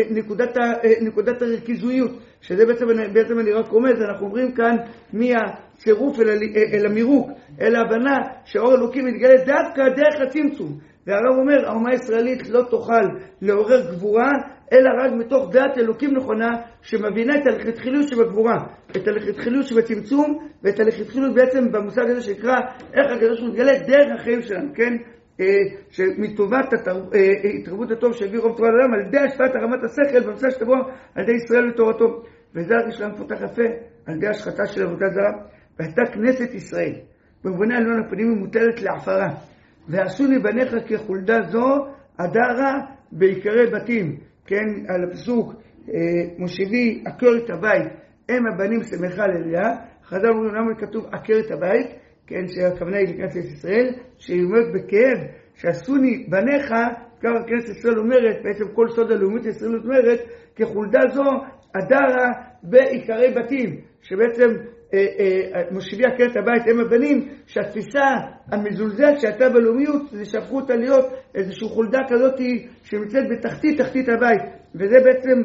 נקודת הריכוזיות, שזה בעצם אני רק רומז, אנחנו אומרים כאן מהצירוף אל המירוק, אל ההבנה שהאור אלוקי מתגלה דווקא דרך הצמצום. והרב אומר, האומה הישראלית לא תוכל לעורר גבורה, אלא רק מתוך דעת אלוקים נכונה, שמבינה את הלכתחיליות שבגבורה, את הלכתחיליות שבצמצום, ואת הלכתחיליות בעצם במושג הזה שנקרא, איך הקדוש מתגלה דרך החיים שלנו, כן? שמטובת התרבות הטוב שהביא רוב טובה לעולם, על ידי השפעת הרמת השכל, במצב שתבוא על ידי ישראל לתורתו. וזה הרשלם פותח יפה, על ידי השחתה של עבודה זרה, והייתה כנסת ישראל, במובנה עליון הפנים מוטלת לעפרה. ועשוני בניך כחולדה זו הדרה בעיקרי בתים, כן, על הפסוק מושיבי עקר את הבית הם הבנים שמחה לליה. חז"ל אומרים למה כתוב עקר את הבית, כן, שהכוונה היא לכנסת ישראל, שהיא אומרת בכאב שעשוני בניך, כבר כנסת ישראל אומרת, בעצם כל סוד הלאומית ישראל אומרת, כחולדה זו הדרה בעיקרי בתים, שבעצם מושיבי עקר את הבית הם הבנים, שהתפיסה המזולזלת שהייתה בלאומיות זה שהפכו אותה להיות איזושהי חולדה כזאת שנמצאת בתחתית הבית, וזה בעצם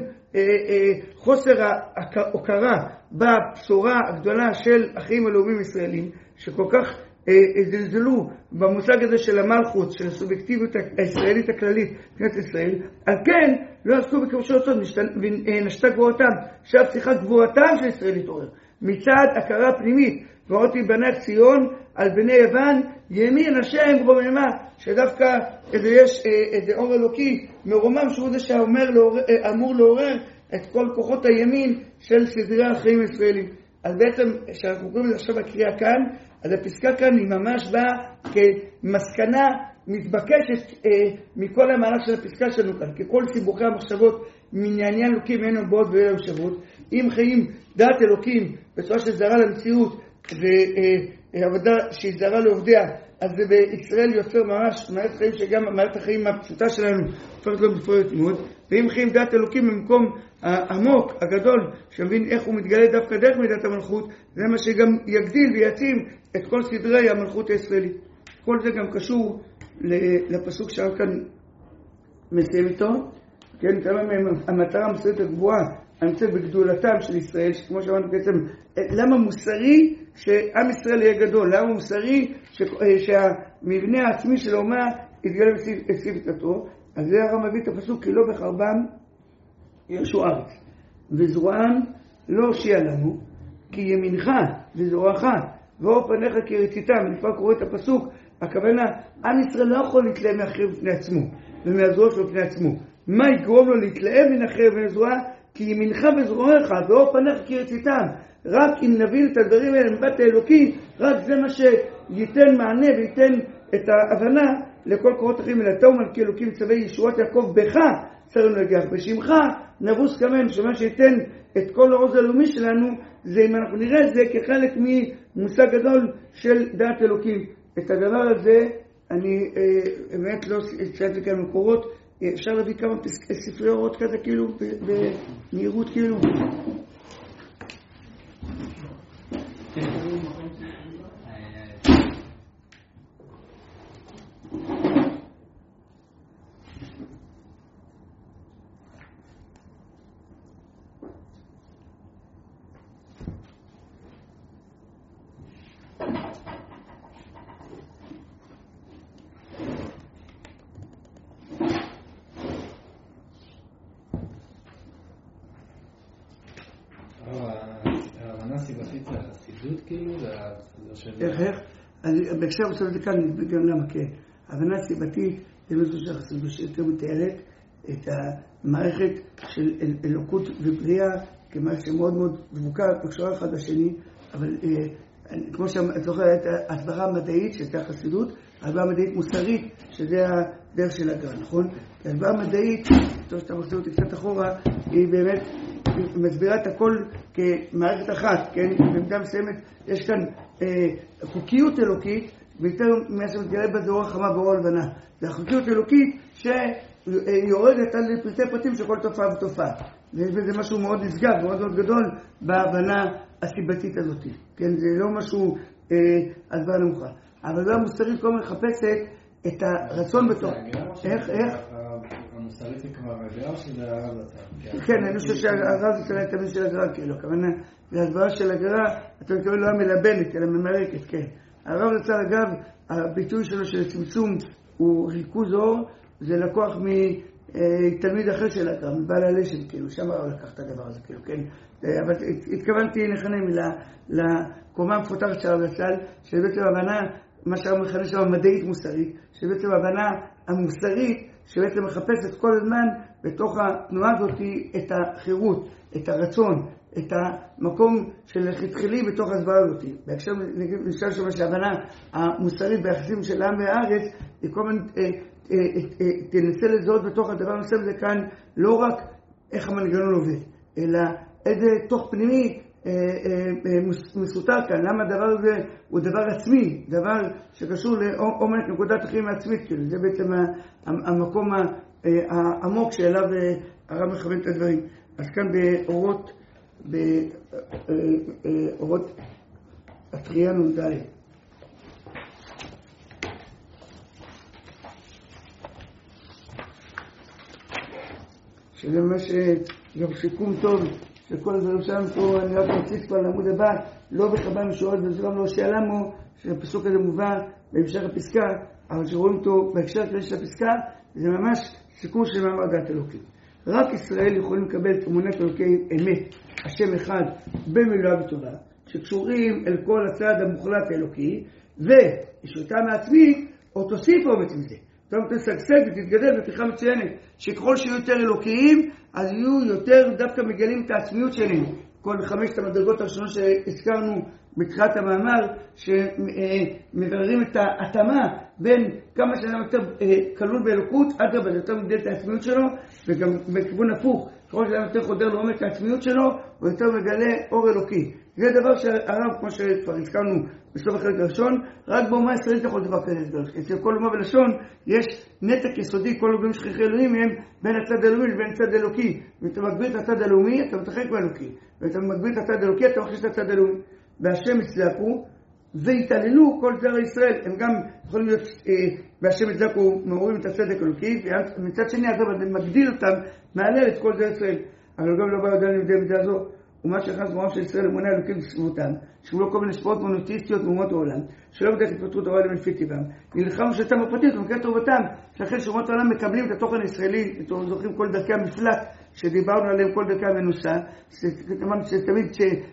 חוסר ההוקרה בבשורה הגדולה של החיים הלאומיים ישראלים, שכל כך זלזלו במושג הזה של המלכות, של הסובייקטיביות הישראלית הכללית בכנסת ישראל. על כן לא עסקו בכבשו סוד ונשתה גבורתם, שאף צריכה גבורתם של ישראל להתעורר מצד הכרה פנימית. ואותי בנך ציון על בני יוון ימין השם רוממה, שדווקא יש איזה אור אלוקי מרומם שהוא זה שאמור לעורר את כל כוחות הימין של סדרי החיים הישראלים. אז בעצם כשאנחנו קוראים לזה עכשיו הקריאה כאן, אז הפסקה כאן היא ממש באה כמסקנה מתבקשת מכל המהלך של הפסקה שלנו כאן, ככל סיבוכי המחשבות מעניין אלוקים אין באות ואין המחשבות. אם חיים דעת אלוקים בצורה שזרה למציאות ועבודה שהיא זרה לעובדיה, אז זה בישראל יוצר ממש מערכת חיים שגם מערכת החיים הפשוטה שלנו הופכת לו מפוארת מאוד. ואם חיים דעת אלוקים במקום העמוק, הגדול, שמבין איך הוא מתגלה דווקא דרך מידת המלכות, זה מה שגם יגדיל ויעצים את כל סדרי המלכות הישראלית. כל זה גם קשור לפסוק שהרב כאן מסיים איתו, כן, כמה מהם המטרה המוסרית הגבוהה הנמצאת בגדולתם של ישראל, שכמו שאמרנו בעצם, למה מוסרי שעם ישראל יהיה גדול? למה מוסרי שהמבנה העצמי של האומה יתגלה בסביבתו? אז זה הרב מביא את הפסוק, כי לא בחרבם ירשו ארץ, וזרועם לא הושיע לנו, כי ימינך וזרועך ואור פניך כרציתם. אני כבר קורא את הפסוק, הכוונה, עם ישראל לא יכול להתלהם מאחר בפני עצמו, ומהזרוע שלו בפני עצמו. מה יגרום לו להתלהם מן אחר ומזרוע? כי ימינך וזרועך ואור פניך כרציתם. רק אם נבין את הדברים האלה מבט האלוקי, רק זה מה שייתן מענה וייתן את ההבנה לכל קורות אחרים. אלא תאום על כי אלוקים צווי ישועת יעקב בך צרינו להגיח, בשמך נבוס כמן. שמה שייתן את כל העוז הלאומי שלנו, זה אם אנחנו נראה את זה כחלק ממושג גדול של דעת אלוקים. את הדבר הזה אני באמת לא צייתי כאן מקורות, אפשר להביא כמה ספרי אורות כזה כאילו במהירות כאילו. איך? בהקשר בסוף זה כאן גם למה כן. הבנה סיבתית זה משהו שהחסידות שיותר מתארת את המערכת של אלוקות ובריאה כמשהו שמאוד מאוד דבוקה וקשורה אחד לשני, אבל כמו שאת זוכרת, ההסברה המדעית שזה החסידות, ההסברה המדעית מוסרית שזה הדרך של הגר"א, נכון? ההסברה המדעית, טוב שאתה מחזיר אותי קצת אחורה, היא באמת מסבירה את הכל כמערכת אחת, כן? במידה מסוימת יש כאן חוקיות אלוקית, ויותר מה שמתגלה בה זה אור החמה ואור הלבנה. זה החוקיות אלוקית שיורדת על פרטי פרטים של כל תופעה ותופעה. וזה משהו מאוד נשגב, מאוד מאוד גדול בהבנה הסיבתית הזאת. כן, זה לא משהו הסברה נמוכה. אבל זה המוסרית כל הזמן מחפשת את הרצון בתוך... איך? המוסרית זה כבר הגר"א שזה הרב לצד. כן, אני חושב שהרב זה כלל תמיד של הגר"א, כאילו, כמובן, וההסברה של הגר"א, אתה מתכוון לא המלבנת, אלא ממרקת, כן. הרב לצד, אגב, הביטוי שלו של צמצום הוא ריכוז אור, זה לקוח מתלמיד אחר של הגר"א, מבעל הלשם, כאילו, שם הרב לקח את הדבר הזה, כאילו, כן. אבל התכוונתי נכנעים לקומה המפותחת של הרב לצד, שבעצם הבנה, מה שהרב מכנה שם מדעית מוסרית, שבעצם הבנה המוסרית, שבעצם מחפשת כל הזמן בתוך התנועה הזאת את החירות, את הרצון, את המקום של חתחילי בתוך הסברה הזאת. בהקשר נשאר שמה שההבנה המוסרית ביחסים של העם והארץ, היא כל הזמן תנסה לזהות בתוך הדבר הנושא הזה כאן לא רק איך המנגנון עובד, אלא איזה תוך פנימי מסותר כאן. למה הדבר הזה הוא דבר עצמי, דבר שקשור לעומק נקודת החיים העצמית, כאילו זה בעצם המקום העמוק שאליו הרב מכוון את הדברים. אז כאן באורות התחייה נ"ד, שזה ממש גם שיקום טוב של כל הדברים שלנו פה. אני רק מציץ כבר לעמוד הבא, לא בחרבם ישועות וזרועם לא הושיע לנו, שהפסוק הזה מובא בהמשך הפסקה, אבל שרואים אותו בהקשר הכללי של הפסקה, זה ממש סיכום של מאמר דעת אלוקית. רק ישראל יכולים לקבל את אמונת אלוקי אמת, השם אחד, במילואה וטובה, שקשורים אל כל הצד המוחלט האלוקי, וישותם העצמית, או תוסיף אומץ מזה. זאת אומרת, תשגשג ותתגדל בפתיחה מצוינת, שככל שיהיו יותר אלוקיים, אז יהיו יותר דווקא מגלים את העצמיות שלנו. כל 5 המדרגות הראשונות שהזכרנו בתחילת המאמר, שמבררים את ההתאמה בין כמה שאדם יותר כלול באלוקות, עד רבה, זה יותר מגדל את העצמיות שלו, וגם בכיוון הפוך, ככל שאדם יותר חודר לעומק העצמיות שלו, הוא יותר מגלה אור אלוקי. זה דבר שהרב, כמו שכבר הזכרנו בסוף החלק הראשון, רק באומה הישראלית יכול דבר כזה. אצל כל אומה ולשון יש נתק יסודי, כל אומרים שכיחי אלוהים הם בין הצד הלאומי לבין הצד אלוקי. ואתה מגביר את הצד הלאומי, אתה מתרחק מהאלוקי. ואתה מגביר את הצד האלוקי, אתה מכניס את הצד הלאומי. והשם יצדקו והתעללו כל זרע ישראל. הם גם יכולים להיות, והשם יצדקו מעוררים את הצדק האלוקי, ומצד שני זה מגדיל אותם, מעלה את כל זרע ישראל. אבל גם לא בא יודעים לידי מידה זו. ומה שהכנס מורם של ישראל למונה אלוקים בסביבותם, שהוא לא כל מיני ספרות מונותיסטיות מאומות העולם, שלא בדרך התפטרות הרוע למלפי טבעם, נלחם שאתם בפרטים, ומכיר תרובתם, שלכן שאומות העולם מקבלים את התוכן הישראלי, אתם זוכרים כל דרכי המפלט שדיברנו עליהם, כל דרכי המנוסה, שתמיד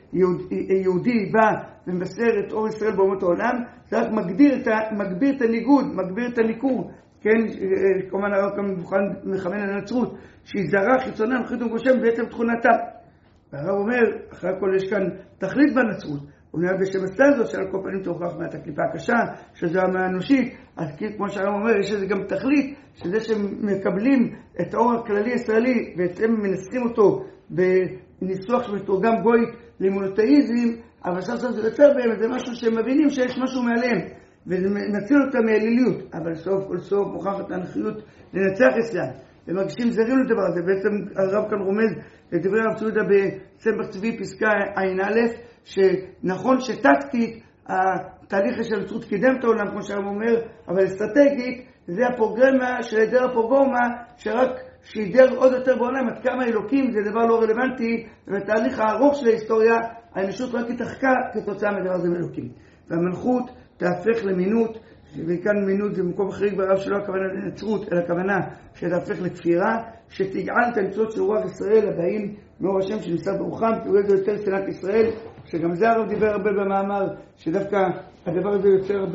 שיהודי בא ומבשר את אור ישראל באומות העולם, זה רק מגביר את הניגוד, מגביר את הניכור, כן, כמובן הרב כאן מכוון לנצרות, שהיא זרה חיצונה, נוחית ומגושם בעצם תכונתה. והרב אומר, אחרי הכל יש כאן תכלית בנצרות, הוא אומר בשם הסטנזות שעל כל פנים תוכח מעט הקליפה הקשה, שזו האנושית, אז כמו שהרב אומר, יש לזה גם תכלית, שזה שמקבלים את האור הכללי הישראלי, ואתם מנסחים אותו בניסוח שמתורגם גויית למונותאיזם, אבל סוף סוף זה יוצר בהם, זה משהו שהם מבינים שיש משהו מעליהם, ונציל אותם מהאליליות, אבל סוף כל סוף מוכחת האנכיות לנצח אצלם, ומרגישים זרים לדבר הזה. בעצם הרב כאן רומז לדברי הרב צבי יהודה בספר צבי פסקה ע"א, שנכון שטקטית התהליך של הנצרות קידם את העולם, כמו שהרב אומר, אבל אסטרטגית זה הפרוגרמה של היעדר הפרוגרמה, שרק שידר עוד יותר בעולם עד כמה אלוקים זה דבר לא רלוונטי, ובתהליך הארוך של ההיסטוריה האנושות רק התרחקה כתוצאה מדבר הזה מאלוקים. והמלכות תהפך למינות, וכאן מינות זה מקום חריג ברב שלא הכוונה לנצרות, אלא הכוונה שתהפך לכפירה, שתגעל את המצוות של רוח ישראל הבאים מאור השם שנמצא ברוחם, כי אולי זה יותר שנאת ישראל, שגם זה הרב דיבר הרבה במאמר, שדווקא הדבר הזה יוצר הרבה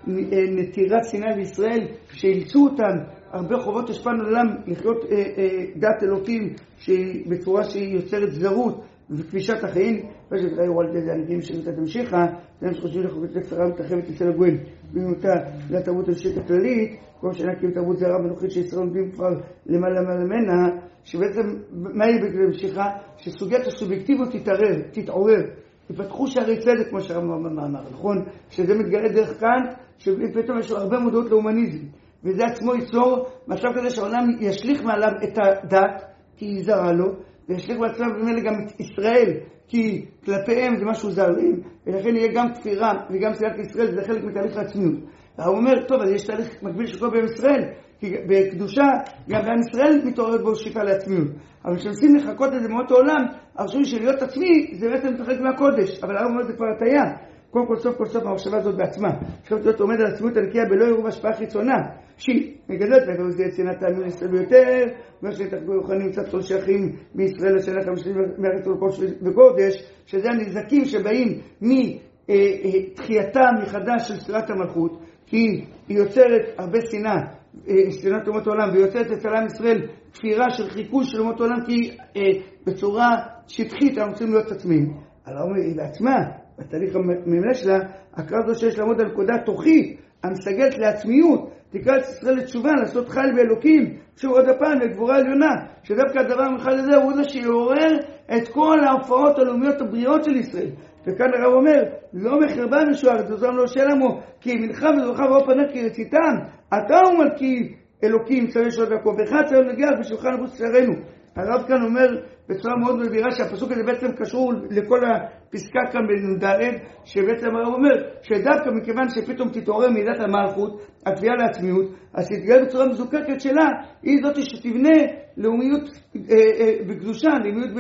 נטירת שנאה לישראל, שאילצו אותם הרבה חובות השפענו לעולם לחיות דת אלוקים בצורה שהיא יוצרת זרות וכבישת החיים. ושתראו על זה הנביאים שנתת המשיכה, אתם שחושבים לחוקת לקצרה מתרחבת אצל הגויים במנותה לתרבות הנשית הכללית, כמו שנקים תרבות זרה מנוחית שישראל עומדים כבר למעלה ממנה, שבעצם מה היא במשיכה? שסוגיית הסובייקטיביות תתעורר, יפתחו שערי צדק כמו שהרב מאמר, נכון? שזה מתגלה דרך כאן, שפתאום יש הרבה מודעות להומניזם, וזה עצמו ייצור מצב כזה שהעולם ישליך מעליו את הדת, כי היא זרה לו, וישליך בעצמם במילא גם את ישראל, כי כלפיהם זה משהו זר להם, ולכן יהיה גם כפירה וגם שנאת ישראל, זה חלק מתהליך העצמיות. והוא אומר, טוב, אז יש תהליך מקביל שקורה בעם ישראל, כי בקדושה גם בעם ישראל מתעוררת בו שאיפה לעצמיות. אבל כשמנסים לחכות את זה מאותו העולם, הרשוי של להיות עצמי זה בעצם מתרחק מהקודש, אבל הרב אומר זה כבר הטעיה. קודם כל סוף המחשבה הזאת בעצמה. עכשיו להיות עומד על עצמיות הנקייה בלא עירוב השפעה חיצונה, שהיא מגדלת ואתה זה צנעת העמים לישראל ביותר, מה שתחגו יוחנים קצת כל שייכים מישראל לשנה 50 מארץ וקודש, שזה הנזקים שבאים מתחייתה מחדש של ספירת המלכות, כי היא יוצרת הרבה שנאת אומות העולם, והיא יוצרת אצל עם ישראל כפירה של חיכוי של אומות העולם, כי בצורה שטחית אנחנו רוצים להיות עצמיים. אבל היא בעצמה, בתהליך הממלא שלה, הקרב זו שיש לעמוד על נקודה תוכית, המסגלת לעצמיות, תקרא את ישראל לתשובה, לעשות חיל באלוקים, שוב עוד הפעם לגבורה עליונה, שדווקא הדבר המיוחד הזה הוא זה שיעורר את כל ההופעות הלאומיות הבריאות של ישראל. וכאן הרב אומר, לא מחרבה משוערת, זוזם לא שלמו, כי מנחה וזוכה ואור פניך כי רציתם, אתה הוא מלכי אלוקים צרי שעות יעקב, ואחד ציון נגיע בשולחן ערוץ שערינו. הרב כאן אומר בצורה מאוד מבירה שהפסוק הזה בעצם קשור לכל הפסקה כאן בנ"ד, שבעצם הרב אומר שדווקא מכיוון שפתאום תתעורר מידת המלכות, התביעה לעצמיות, אז תתגלה בצורה מזוקקת שלה, היא זאת שתבנה לאומיות בקדושה, לאומיות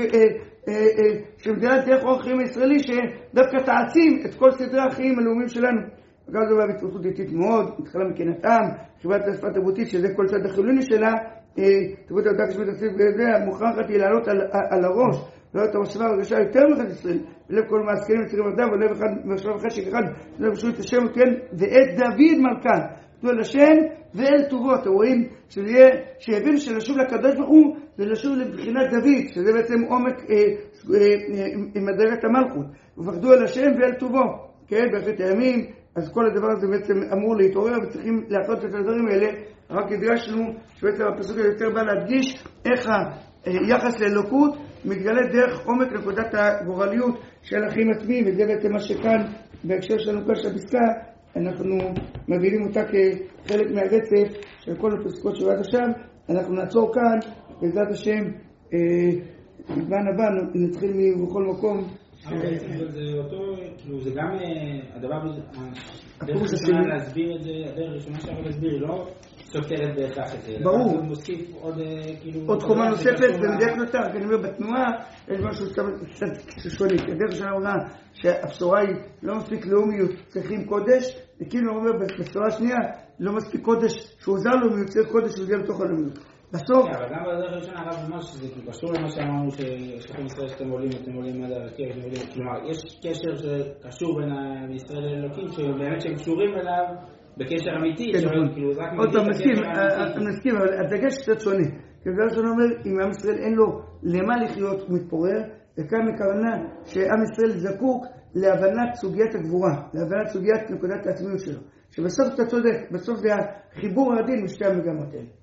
שמדינת דרך אורח החיים הישראלי, שדווקא תעצים את כל סדרי החיים הלאומיים שלנו. אגב זו בהתפתחות דתית מאוד, התחלה מקנאתם, חברת השפה תרבותית, שזה כל צד החילוני שלה, תרבות הדעת כשמית הסביב לזה, מוכרחת היא לעלות על הראש, לא את המחשבה הרגשה יותר מחד ישראל, ולב כל מעסקנים יצרים אדם, ולב אחד מחשב אחד שכחד, ולב פשוט את השם, כן, ואת דוד מלכן, תנו אל השם ואל טובו. אתם רואים שיבין שלשוב לקדוש ברוך הוא, זה לשוב לבחינת דוד, שזה בעצם עומק מדרגת המלכות, ופחדו אל השם ואל טובו, כן, באחרית הימים. אז כל הדבר הזה בעצם אמור להתעורר, וצריכים להחלט את הדברים האלה. רק הדגשנו שבעצם הפסוק הזה יותר בא להדגיש איך היחס לאלוקות מתגלה דרך עומק נקודת הגורליות של החיים עצמיים, וזה בעצם מה שכאן בהקשר שלנו כאן של הפסקה אנחנו מבינים אותה כחלק מהרצף של כל הפסקות של עד עכשיו. אנחנו נעצור כאן בעזרת השם, בזמן הבא נתחיל מבכל מקום. זה אותו, כאילו זה גם הדבר, הדרך הראשונה להסביר את זה, הדרך הראשונה שאנחנו להסביר, לא סותרת בהכרח את זה. ברור. זה מוסיף עוד כאילו... עוד קומה נוספת, ומדייק יותר, כי אני אומר, בתנועה יש משהו קצת שונה. הדרך שאני אומר שהבשורה היא לא מספיק לאומיות, צריכים קודש, וכאילו אומר בבשורה השנייה, לא מספיק קודש שהוא עוזר לאומיות, צריך קודש שהוא עוזר לתוך הלאומיות. בסוף... אבל גם בדרך הראשונה הרב אמר שזה קשור למה שאמרנו שיש לכם ישראל שאתם עולים עד הרכב, כלומר, יש קשר שקשור בין ישראל לאלוקים, שבאמת שהם קשורים אליו בקשר אמיתי, עוד פעם, מסכים, אבל הדגש קצת שונה. כי בגלל שאני אומר, אם עם ישראל אין לו למה לחיות, הוא מתפורר, וכאן מכוונה שעם ישראל זקוק להבנת סוגיית הגבורה, להבנת סוגיית נקודת העצמיות שלו. שבסוף אתה צודק, בסוף זה החיבור העדין משתי המגמות האלה.